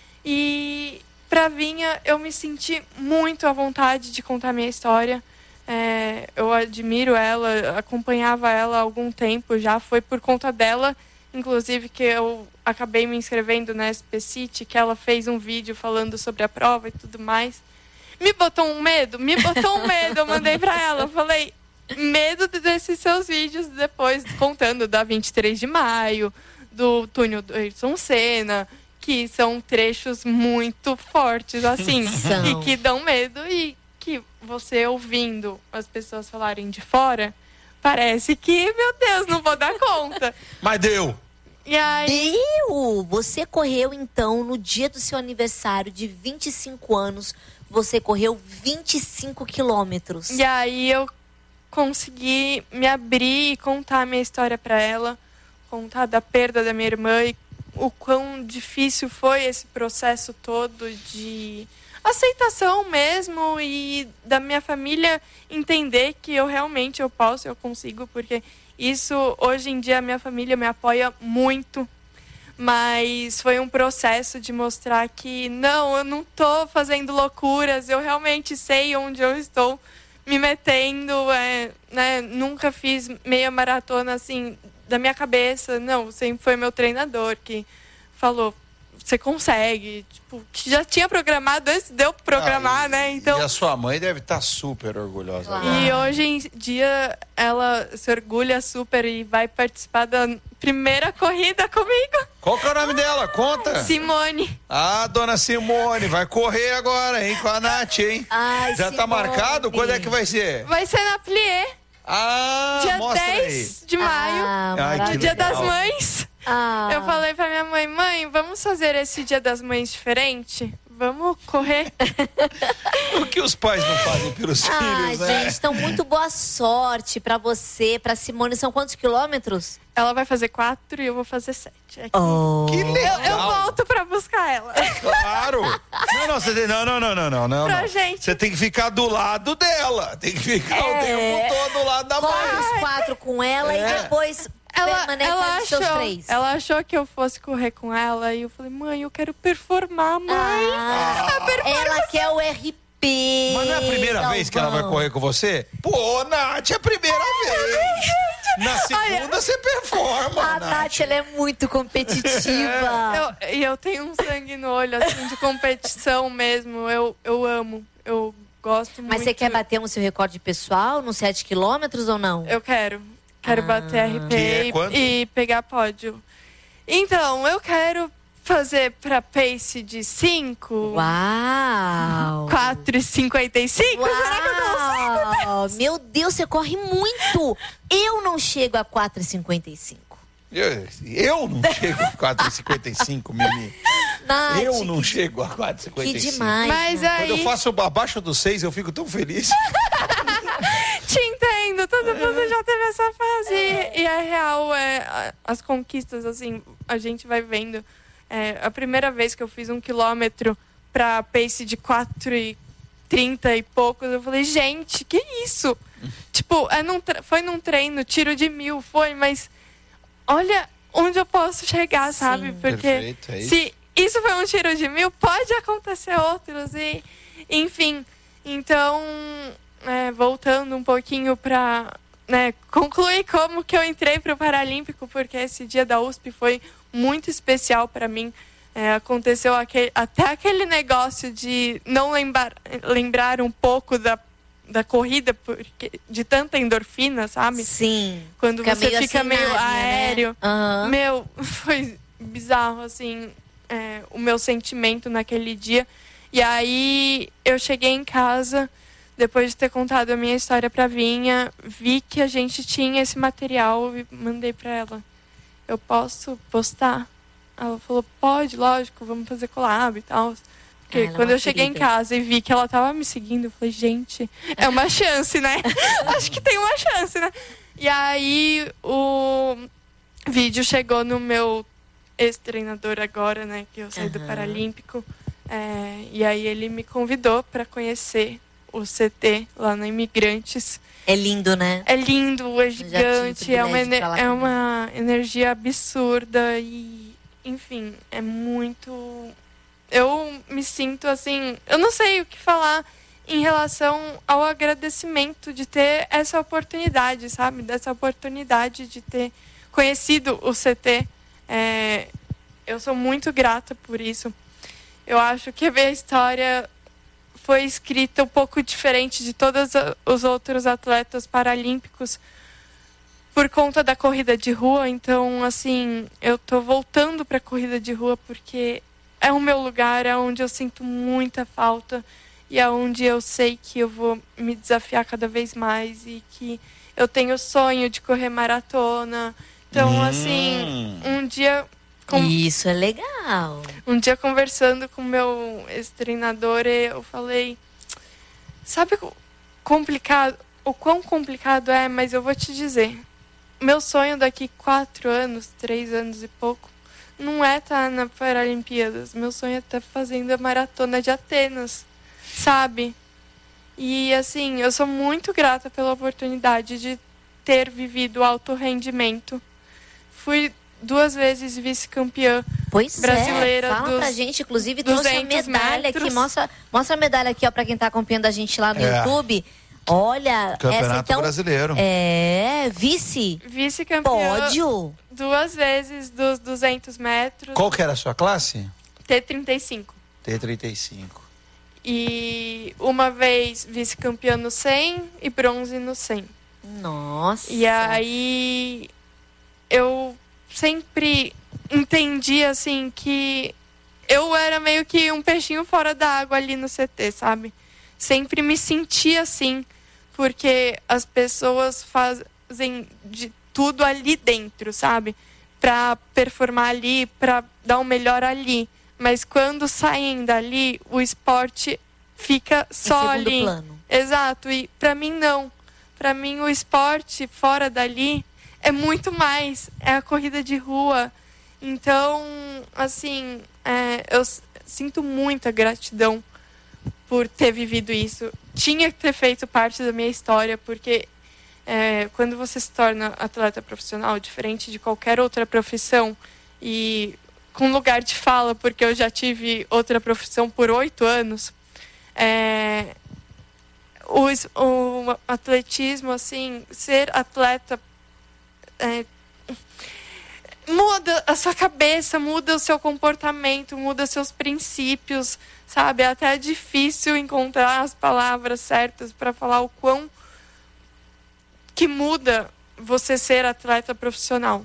E pra Vinha, eu me senti muito à vontade de contar minha história. Eu admiro ela, acompanhava ela há algum tempo já. Foi por conta dela, inclusive, que eu acabei me inscrevendo na SP-City, que ela fez um vídeo falando sobre a prova e tudo mais. Me botou um medo. Eu mandei pra ela. Eu falei, medo desses seus vídeos depois, contando da 23 de maio, do túnel do Ayrton Senna, que são trechos muito fortes, assim, e que dão medo, e que você ouvindo as pessoas falarem de fora, parece que, meu Deus, não vou dar conta. Mas deu! E aí... Deu! Você correu, então, no dia do seu aniversário de 25 anos, você correu 25 quilômetros. E aí eu consegui me abrir e contar a minha história para ela, contar da perda da minha irmã e o quão difícil foi esse processo todo de aceitação mesmo, e da minha família entender que eu realmente eu consigo, porque isso, hoje em dia, a minha família me apoia muito. Mas foi um processo de mostrar que não, eu não estou fazendo loucuras, eu realmente sei onde eu estou me metendo, nunca fiz meia maratona assim da minha cabeça, não, sempre foi meu treinador que falou, você consegue, tipo, que já tinha programado antes de eu programar, né? Então, e a sua mãe deve estar super orgulhosa. Claro. E hoje em dia ela se orgulha super e vai participar da primeira corrida comigo. Qual que é o nome dela? Conta. Simone. Ah, dona Simone, vai correr agora, hein, com a Nath, hein? Ai, já Simone. Tá marcado? Quando é que vai ser? Vai ser na Plié. Ah, dia mostra 10 de maio, que Dia legal. das Mães. Eu falei pra minha mãe, vamos fazer esse Dia das Mães diferente? Vamos correr. O que os pais não fazem pelos filhos, né? Gente, então muito boa sorte pra você, pra Simone. São quantos quilômetros? Ela vai fazer 4 e eu vou fazer 7. Que legal. Eu volto pra buscar ela. Claro. Não. Pra gente. Você tem que ficar do lado dela. Tem que ficar o tempo todo do lado da mãe. Corre os 4 com ela e depois permanece os seus 3. Ela achou que eu fosse correr com ela e eu falei, mãe, eu quero performar, mãe. Ela quer o RP. Mas não é a primeira vez que ela vai correr com você? Pô, Nath, é a primeira vez. Na segunda você performa, A Nath, ela é muito competitiva. Eu tenho um sangue no olho, assim, de competição mesmo. Eu amo, eu gosto muito. Mas você quer bater o seu recorde pessoal nos 7 quilômetros ou não? Eu quero bater RP e pegar pódio. Então, eu quero fazer pra pace de 5. Uau! 4,55? Será que eu consigo? Meu Deus, você corre muito! Eu não chego a 4,55. Eu não chego a 4,55, Mimi. Nath, eu não chego a 4,55. Que demais. Mas aí... Quando eu faço abaixo dos 6, eu fico tão feliz. Te entendo, todo mundo já teve essa fase. E é real, as conquistas, assim, a gente vai vendo. A primeira vez que eu fiz 1 quilômetro pra pace de 4,30 e poucos, eu falei, gente, que isso? Tipo, foi num treino, tiro de 1000, mas olha onde eu posso chegar, Sim. sabe? Porque Perfeito, é isso. se isso foi um tiro de 1000, pode acontecer outros, e enfim. Então, voltando um pouquinho pra concluir como que eu entrei pro Paralímpico, porque esse dia da USP foi muito especial para mim. Aconteceu até aquele negócio de não lembrar um pouco da corrida, porque de tanta endorfina, sabe? Sim. Quando você fica meio aéreo. Né? Uhum. Meu, foi bizarro, assim, o meu sentimento naquele dia. E aí eu cheguei em casa, depois de ter contado a minha história pra Vinha, vi que a gente tinha esse material e mandei pra ela. Eu posso postar? Ela falou, pode, lógico, vamos fazer collab e tal. Porque quando eu cheguei em casa e vi que ela tava me seguindo, eu falei, gente, é uma chance, né? Acho que tem uma chance, né? E aí o vídeo chegou no meu ex-treinador agora, né? Que eu saí do Paralímpico. E aí ele me convidou para conhecer o CT lá na Imigrantes. É lindo, né? É lindo, é gigante, é uma energia absurda e, enfim, é muito... Eu me sinto assim, eu não sei o que falar em relação ao agradecimento de ter essa oportunidade, sabe? Dessa oportunidade de ter conhecido o CT. Eu sou muito grata por isso. Eu acho que a minha história foi escrita um pouco diferente de todos os outros atletas paralímpicos por conta da corrida de rua. Então, assim, eu tô voltando para a corrida de rua porque é o meu lugar, é onde eu sinto muita falta e é onde eu sei que eu vou me desafiar cada vez mais e que eu tenho o sonho de correr maratona. Então, assim, um dia... Isso é legal. Um dia conversando com o meu ex-treinador, eu falei, sabe o quão complicado é, mas eu vou te dizer, meu sonho daqui 4 anos, 3 anos e pouco, não é estar na Paralimpíadas, meu sonho é estar fazendo a maratona de Atenas, sabe? E assim, eu sou muito grata pela oportunidade de ter vivido alto rendimento. Fui 2 vezes vice-campeã brasileira. Fala pra gente, inclusive trouxe a medalha aqui, mostra a medalha aqui, ó, pra quem tá acompanhando a gente lá no YouTube. Olha, Campeonato brasileiro. Vice-campeã. Pódio. 2 vezes dos 200 metros. Qual que era a sua classe? T35. T35. E uma vez vice-campeã no 100 e bronze no 100. Nossa. E aí eu sempre entendi, assim, que eu era meio que um peixinho fora da água ali no CT, sabe? Sempre me senti assim, porque as pessoas fazem de tudo ali dentro, sabe? Pra performar ali, pra dar o melhor ali. Mas quando saem dali, o esporte fica só ali. Em segundo plano. Exato, e pra mim não. Pra mim o esporte fora dali é muito mais, é a corrida de rua. Então, assim, eu sinto muita gratidão por ter vivido isso. Tinha que ter feito parte da minha história, porque quando você se torna atleta profissional, diferente de qualquer outra profissão, e com lugar de fala, porque eu já tive outra profissão por 8 anos, o atletismo, assim, ser atleta muda a sua cabeça, muda o seu comportamento, muda seus princípios, sabe? É até difícil encontrar as palavras certas para falar o quão que muda você ser atleta profissional.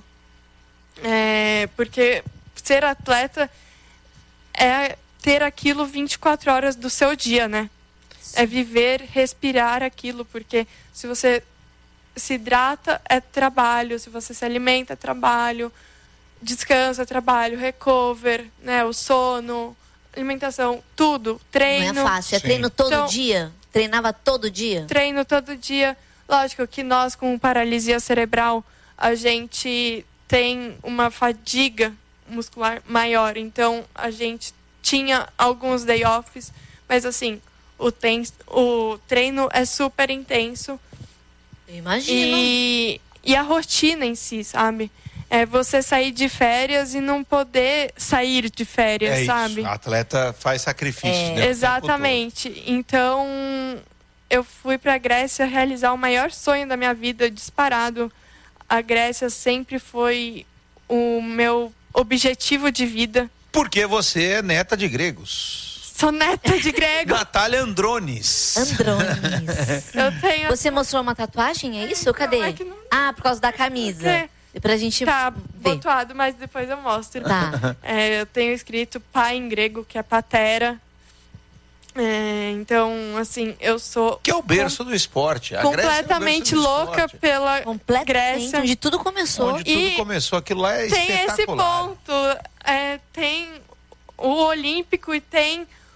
Porque ser atleta é ter aquilo 24 horas do seu dia, né? É viver, respirar aquilo, porque se você se hidrata, é trabalho, se você se alimenta, é trabalho, descansa, é trabalho, recover, né? O sono, alimentação, tudo, treino. Não é fácil, treino todo dia? Treinava todo dia? Treino todo dia. Lógico que nós, com paralisia cerebral, a gente tem uma fadiga muscular maior, então a gente tinha alguns day offs, mas assim, o treino é super intenso. Eu imagino. E a rotina em si, sabe? É você sair de férias e não poder sair de férias, sabe? Isso. A atleta faz sacrifício. Né? Exatamente. Então, eu fui pra Grécia realizar o maior sonho da minha vida, disparado. A Grécia sempre foi o meu objetivo de vida. Porque você é neta de gregos. Sou neta de grego. Natália Andrones. Eu tenho... Você mostrou uma tatuagem, é isso? Cadê? Não, é que não... Ah, por causa da camisa. Pra gente tá ver. botuado, mas depois eu mostro. Tá. Eu tenho escrito pai em grego, que é patera. Então, assim, eu sou... Que é o berço do esporte. A completamente louca pela Grécia. Onde tudo começou. Onde tudo começou. Aquilo lá é tem espetacular. Tem esse ponto. Tem o Olímpico e tem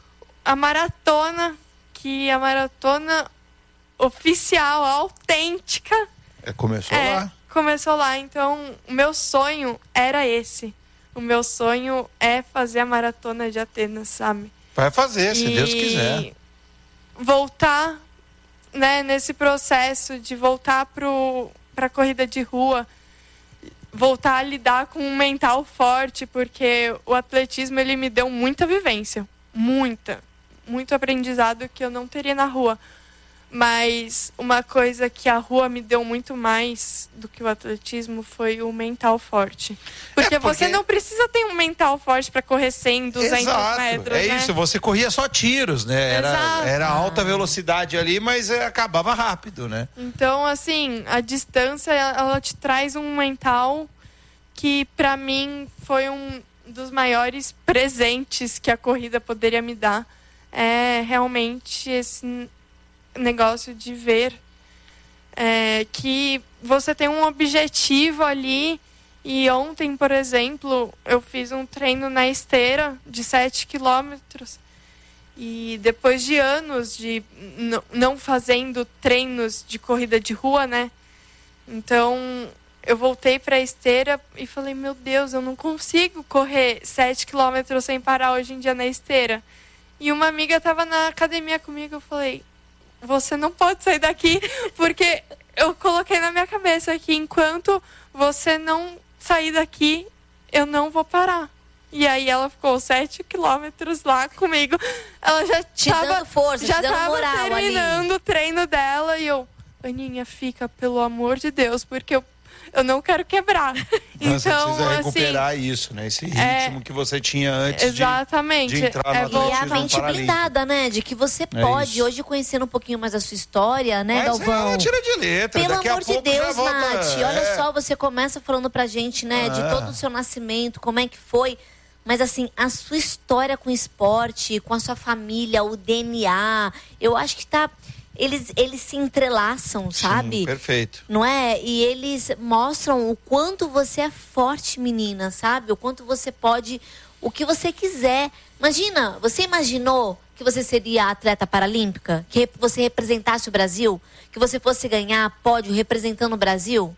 a maratona, que a maratona oficial, autêntica. Começou lá. Começou lá, então o meu sonho era esse. O meu sonho é fazer a maratona de Atenas, sabe? Vai fazer, se Deus quiser. Voltar, né, nesse processo de voltar para a corrida de rua, voltar a lidar com um mental forte, porque o atletismo ele me deu muita vivência, muito aprendizado que eu não teria na rua. Mas uma coisa que a rua me deu muito mais do que o atletismo foi o mental forte. Porque você não precisa ter um mental forte para correr 100, 200 metros, né? Isso, você corria só tiros, né? Era alta velocidade ali, mas acabava rápido, né? Então, assim, a distância, ela te traz um mental que, para mim, foi um dos maiores presentes que a corrida poderia me dar. É realmente esse negócio de ver que você tem um objetivo ali. E ontem, por exemplo, eu fiz um treino na esteira de 7 quilômetros. E depois de anos de não fazendo treinos de corrida de rua, né? Então, eu voltei para a esteira e falei, meu Deus, eu não consigo correr 7 quilômetros sem parar hoje em dia na esteira. E uma amiga estava na academia comigo, eu falei, você não pode sair daqui, porque eu coloquei na minha cabeça que enquanto você não sair daqui, eu não vou parar. E aí ela ficou 7 quilômetros lá comigo. Ela já estava terminando o treino dela e eu, Aninha, fica, pelo amor de Deus, porque eu não quero quebrar. Então, você precisa recuperar isso, né? Esse ritmo que você tinha antes de entrar no atletismo. E a mente blindada, né? De que você pode, hoje conhecendo um pouquinho mais a sua história, né, Galvão? Tira de letra. Pelo Daqui amor a pouco de Deus, volta... Nath, olha só, você começa falando pra gente, né, de todo o seu nascimento, como é que foi. Mas assim, a sua história com o esporte, com a sua família, o DNA, eu acho que eles se entrelaçam, sabe? Sim, perfeito. Não é? E eles mostram o quanto você é forte, menina, sabe? O quanto você pode, o que você quiser. Imagina, você imaginou que você seria atleta paralímpica? Que você representasse o Brasil? Que você fosse ganhar pódio representando o Brasil?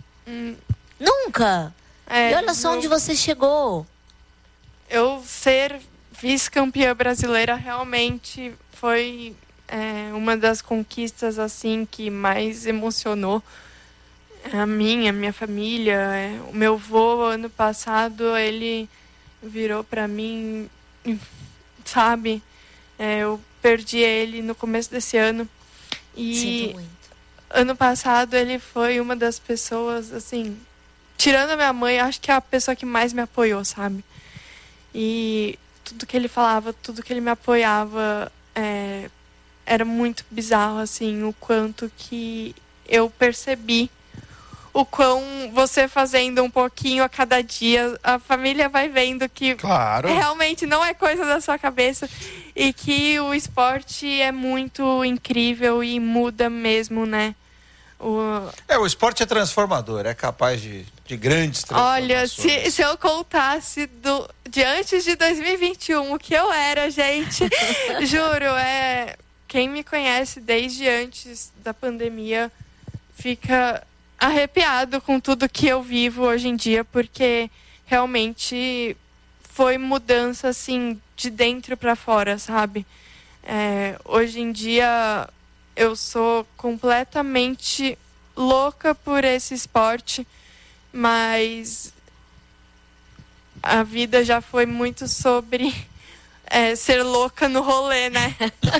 Nunca! E olha só onde você chegou. Eu ser vice-campeã brasileira realmente foi uma das conquistas assim que mais emocionou a minha família. O meu avô, ano passado, ele virou para mim, sabe? Eu perdi ele no começo desse ano. E sinto muito. Ano passado ele foi uma das pessoas, assim, tirando a minha mãe, acho que é a pessoa que mais me apoiou, sabe? E tudo que ele falava, tudo que ele me apoiava, era muito bizarro, assim, o quanto que eu percebi o quão você fazendo um pouquinho a cada dia, a família vai vendo que realmente não é coisa da sua cabeça e que o esporte é muito incrível e muda mesmo, né? O esporte é transformador, é capaz de grandes transformações. Olha, se eu contasse de antes de 2021 o que eu era, gente, juro, quem me conhece desde antes da pandemia fica arrepiado com tudo que eu vivo hoje em dia, porque realmente foi mudança, assim, de dentro para fora, sabe? Hoje em dia eu sou completamente louca por esse esporte, mas a vida já foi muito sobre ser louca no rolê, né?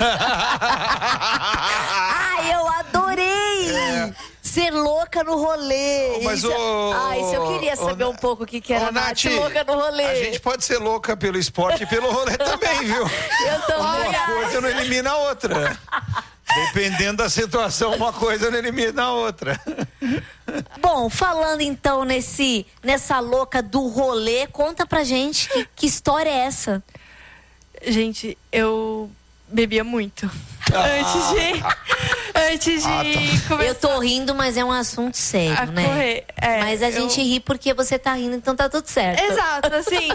Ai, eu adorei! Ser louca no rolê. Mas isso eu queria saber um pouco o que era Nath, louca no rolê. A gente pode ser louca pelo esporte e pelo rolê também, viu? Eu também. Uma coisa não elimina a outra. Dependendo da situação, uma coisa não elimina a outra. Bom, falando então nessa louca do rolê, conta pra gente que história é essa? Gente, eu bebia muito. Antes de começar... Eu tô rindo, mas é um assunto sério, né? Correr. Mas a gente ri porque você tá rindo, então tá tudo certo. Exato, assim,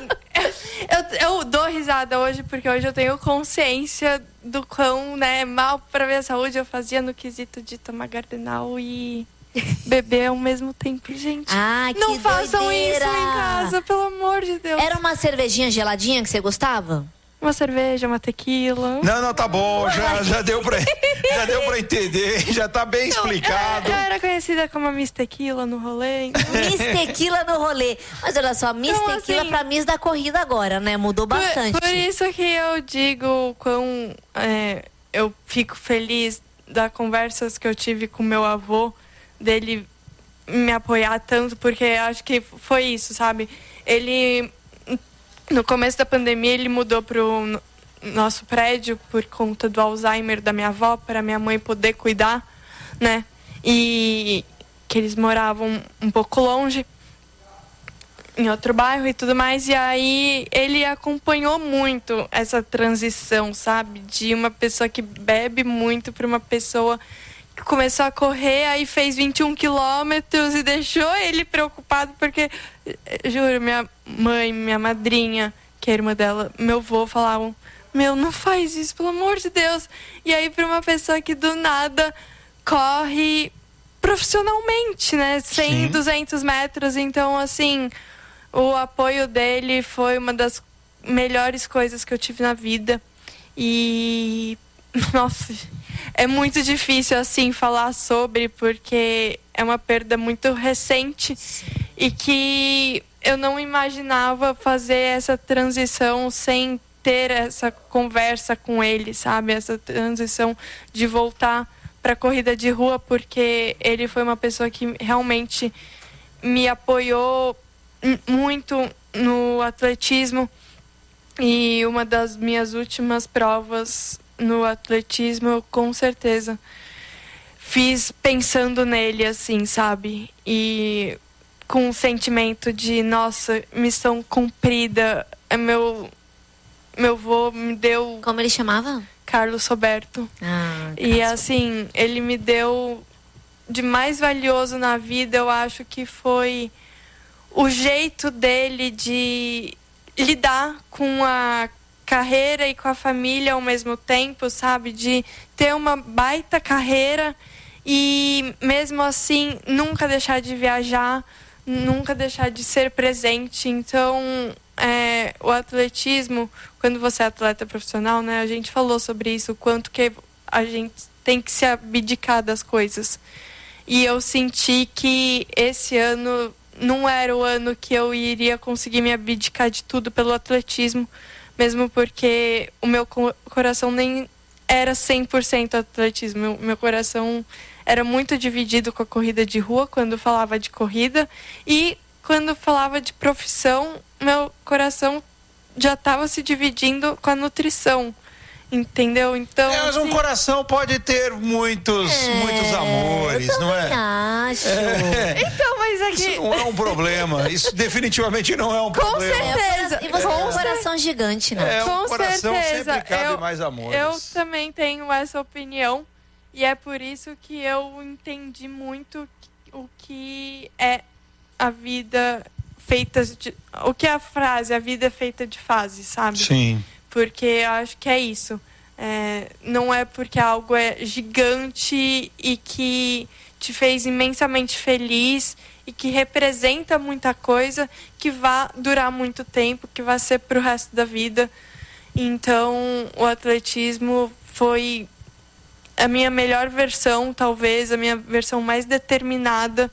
eu dou risada hoje porque hoje eu tenho consciência do quão, né, mal pra minha saúde eu fazia no quesito de tomar Gardenal e beber ao mesmo tempo, gente. Que não façam doideira. isso em casa, pelo amor de Deus. Era uma cervejinha geladinha que você gostava? Uma cerveja, uma tequila. Não, tá bom, já deu pra entender, já tá bem explicado. Eu era conhecida como a Miss Tequila no rolê. Então... Miss Tequila no rolê. Mas olha só, Miss Tequila assim, pra Miss da corrida agora, né? Mudou bastante. Por isso que eu digo quão eu fico feliz das conversas que eu tive com meu avô, dele me apoiar tanto, porque acho que foi isso, sabe? Ele... No começo da pandemia, ele mudou pro nosso prédio por conta do Alzheimer da minha avó, para minha mãe poder cuidar, né? E que eles moravam um pouco longe, em outro bairro e tudo mais. E aí ele acompanhou muito essa transição, sabe? De uma pessoa que bebe muito para uma pessoa que começou a correr, aí fez 21 quilômetros e deixou ele preocupado, porque, juro, minha mãe, minha madrinha, que é a irmã dela, meu avô, falavam, não faz isso, pelo amor de Deus. E aí, para uma pessoa que do nada corre profissionalmente, né, 100, 200 metros, então, assim, o apoio dele foi uma das melhores coisas que eu tive na vida. E, nossa... É muito difícil, assim, falar sobre, porque é uma perda muito recente e que eu não imaginava fazer essa transição sem ter essa conversa com ele, sabe? Essa transição de voltar para a corrida de rua, porque ele foi uma pessoa que realmente me apoiou muito no atletismo. E uma das minhas últimas provas no atletismo, eu com certeza fiz pensando nele, assim, sabe? E com um sentimento de, nossa, missão cumprida. Meu avô me deu... Como ele chamava? Carlos Roberto. E assim, ele me deu de mais valioso na vida, eu acho que foi o jeito dele de lidar com a carreira e com a família ao mesmo tempo, sabe? De ter uma baita carreira e mesmo assim nunca deixar de viajar, nunca deixar de ser presente. Então, o atletismo, quando você é atleta profissional, né? A gente falou sobre isso, o quanto que a gente tem que se abdicar das coisas. E eu senti que esse ano não era o ano que eu iria conseguir me abdicar de tudo pelo atletismo, mesmo porque o meu coração nem era 100% atletismo. Meu coração era muito dividido com a corrida de rua, quando falava de corrida, e quando falava de profissão, meu coração já estava se dividindo com a nutrição. Entendeu? Então, mas um coração pode ter muitos amores, eu não é? Acho. Então, mas aqui... Isso não é um problema. Isso definitivamente não é um problema. Com certeza. E você tem um coração gigante, né? Um Com coração certeza. sempre cabe mais amores. Eu também tenho essa opinião. E é por isso que eu entendi muito o que é a vida feita de... O que é a frase, a vida é feita de fases, sabe? Sim. Porque eu acho que é isso. Não é porque algo é gigante e que te fez imensamente feliz e que representa muita coisa que vai durar muito tempo, que vai ser pro resto da vida. Então, o atletismo foi a minha melhor versão, talvez, a minha versão mais determinada.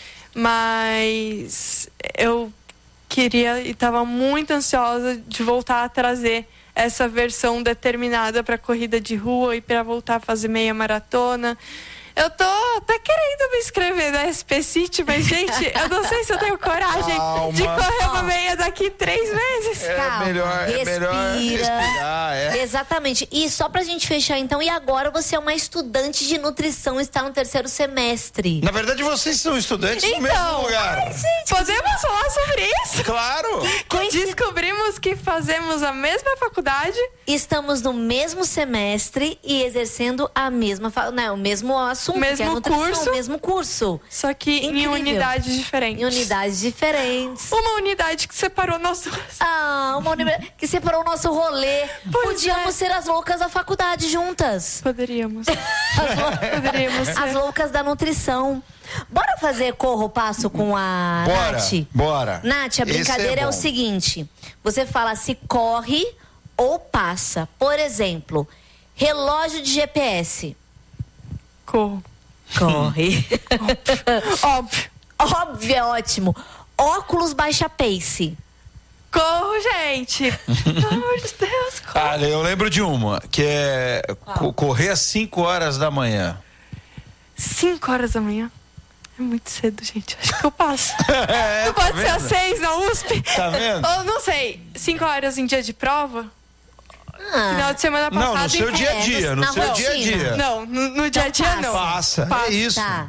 Mas eu queria e estava muito ansiosa de voltar a trazer essa versão determinada para corrida de rua e para voltar a fazer meia maratona. Eu tô até querendo me inscrever na SP City, mas, gente, eu não sei se eu tenho coragem de correr uma meia daqui 3 meses. Calma, melhor respirar. Exatamente. E só pra gente fechar, então, e agora você é uma estudante de nutrição, está no 3º semestre. Na verdade, vocês são estudantes no mesmo lugar. Ai, gente, podemos falar sobre isso? Claro! Descobrimos que fazemos a mesma faculdade. Estamos no mesmo semestre e exercendo a mesma, o mesmo assunto, mesmo que é a nutrição, curso. o mesmo curso. Só que Incrível. em unidades diferentes. Em unidades diferentes. Uma unidade que separou nosso... Uma unidade que separou o nosso rolê. Podíamos ser as loucas da faculdade juntas. Poderíamos. Poderíamos ser. As loucas da nutrição. Bora fazer corro passo com a Nath? Bora. Nath, a brincadeira é o seguinte. Você fala se corre ou passa. Por exemplo, relógio de GPS. Corro. Corre. Óbvio. Óbvio, é ótimo. Óculos baixa pace. Corro, gente. Pelo amor de Deus, corro. Olha, eu lembro de uma, que é correr às 5 horas da manhã. 5 horas da manhã? É muito cedo, gente. Acho que eu passo. Não tá pode ser às 6 na USP? Tá vendo? Ou não sei, 5 horas em dia de prova? Final de semana passado. Não, no seu dia a dia. No seu dia a dia. Não, no dia a dia não. Passa. É isso. Tá.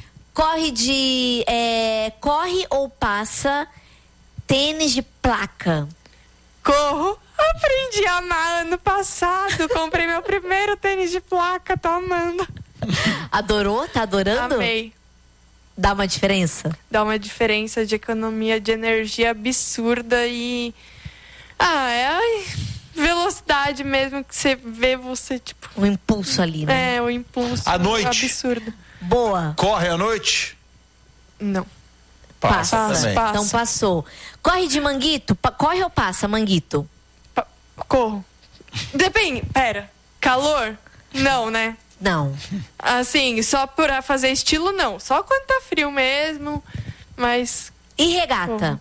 Corre ou passa tênis de placa? Corro. Aprendi a amar ano passado. Comprei meu primeiro tênis de placa. Tô amando. Adorou? Tá adorando? Amei. Dá uma diferença? Dá uma diferença de economia de energia absurda e... velocidade mesmo que você vê, você tipo... Um impulso ali, né? É, o impulso. À noite? Absurdo. Boa. Corre à noite? Não. Passa. Também. Passa. Então passou. Corre de manguito? Corre ou passa, manguito? Corro. Depende. Pera. Calor? Não, né? Não. Assim, só pra fazer estilo, não. Só quando tá frio mesmo. Mas... E regata?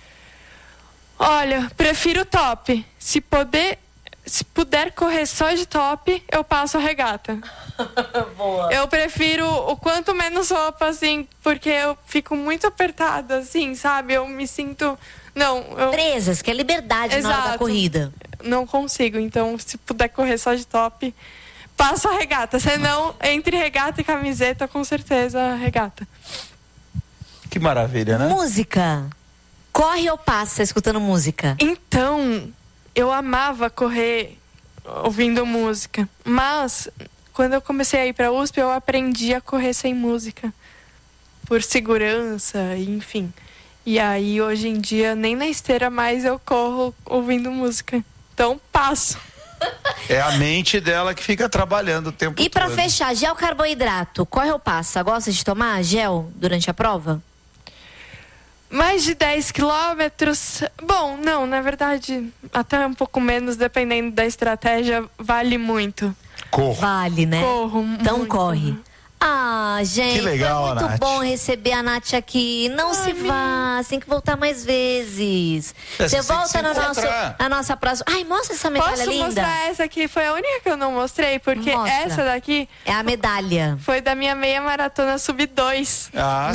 Olha, prefiro top. Se puder correr só de top, eu passo a regata. Boa. Eu prefiro o quanto menos roupa, assim, porque eu fico muito apertada, assim, sabe? Eu me sinto... Presas, que é liberdade na hora da corrida. Não consigo, então se puder correr só de top, passo a regata. Senão, entre regata e camiseta, com certeza, regata. Que maravilha, né? Música. Corre ou passa escutando música? Então, eu amava correr ouvindo música. Mas, quando eu comecei a ir pra USP, eu aprendi a correr sem música. Por segurança, enfim. E aí, hoje em dia, nem na esteira mais eu corro ouvindo música. Então, passo. É a mente dela que fica trabalhando o tempo todo. E pra fechar, gel carboidrato, corre ou passa? Gosta de tomar gel durante a prova? Mais de 10 quilômetros? Bom, não, na verdade, até um pouco menos, dependendo da estratégia, vale muito. Corro. Vale, né? Corro Então muito. corre. Ah, gente, Que legal, foi muito Nath. bom receber a Nath aqui. Não se vá, tem que voltar mais vezes. Você volta na nossa próxima... Ai, mostra essa medalha Posso linda. mostrar essa aqui? Foi a única que eu não mostrei, porque Mostra. essa daqui É a medalha. foi da minha meia maratona sub-2. Ah,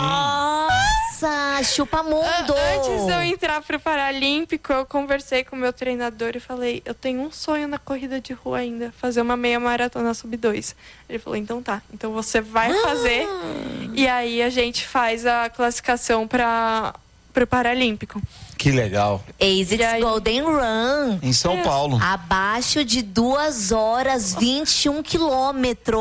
Nossa, chupa mundo. Antes de eu entrar pro Paralímpico, eu conversei com o meu treinador e falei, eu tenho um sonho na corrida de rua ainda, fazer uma meia maratona sub-2. Ele falou, então tá, então você vai fazer e aí a gente faz a classificação pro Paralímpico. Que legal. ASICS Golden Run. Em São Paulo. Abaixo de 2 horas 21 quilômetros.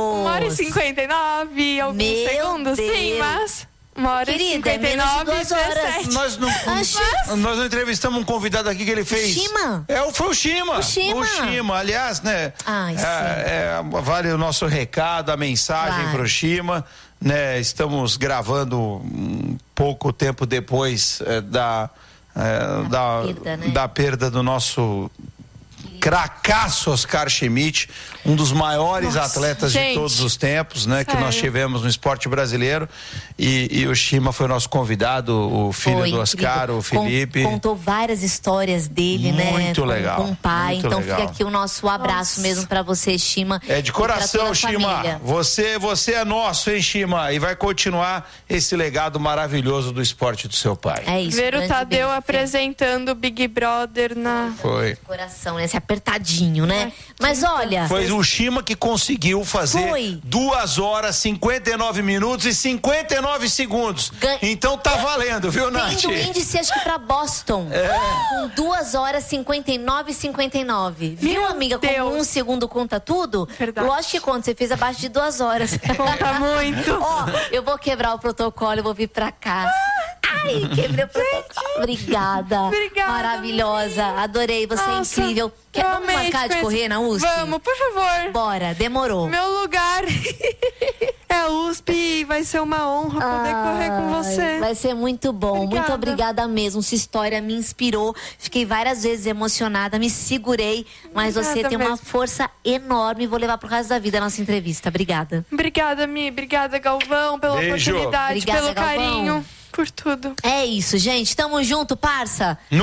1h59 alguns Meu segundos, Deus. sim, mas 1h59 Querida, é menos de 2 horas. 17. Nós não entrevistamos um convidado aqui que ele fez. Shima? Foi o Shima. O Shima. Aliás, né? Ai, sim. Vale o nosso recado, a mensagem Claro. pro Shima. Né? Estamos gravando um pouco tempo depois perda, né? da perda do nosso cracaço Oscar Schmidt, um dos maiores atletas de todos os tempos, né? Que nós tivemos no esporte brasileiro. E o Chima foi nosso convidado, o filho do Oscar, o Felipe. Contou várias histórias dele, né? Muito legal. Com o pai. Muito então legal. Fica aqui o nosso abraço mesmo pra você, Chima. É de coração, Chima. Você é nosso, hein, Chima? E vai continuar esse legado maravilhoso do esporte do seu pai. É isso. Ver o Tadeu apresentando o Big Brother na... Foi. Coração, né? Esse apertadinho, né? Mas olha... Foi o Chima que conseguiu fazer 2 horas, 59 minutos e 59 segundos. Então tá valendo, viu, Nath? Tendo índice, acho que pra Boston. Com 2 horas, 59 e 59. Viu, amiga? Como 1 segundo conta tudo? Verdade. Lógico que conta. Você fez abaixo de 2 horas. Conta muito. Ó, eu vou quebrar o protocolo, eu vou vir pra cá. Ai, quebrei o protocolo. Obrigada. Obrigada. Maravilhosa. Adorei, você é incrível. Vamos marcar de correr na USP? Vamos, por favor. Bora, demorou. Meu lugar é a USP e vai ser uma honra poder correr com você. Vai ser muito bom. Obrigada. Muito obrigada mesmo. Sua história me inspirou. Fiquei várias vezes emocionada, me segurei. Mas você tem uma força enorme. Vou levar pro resto da vida a nossa entrevista. Obrigada. Obrigada, Mi. Obrigada, Galvão, pela oportunidade, Obrigada, pelo Galvão. carinho, por tudo. É isso, gente. Tamo junto, parça.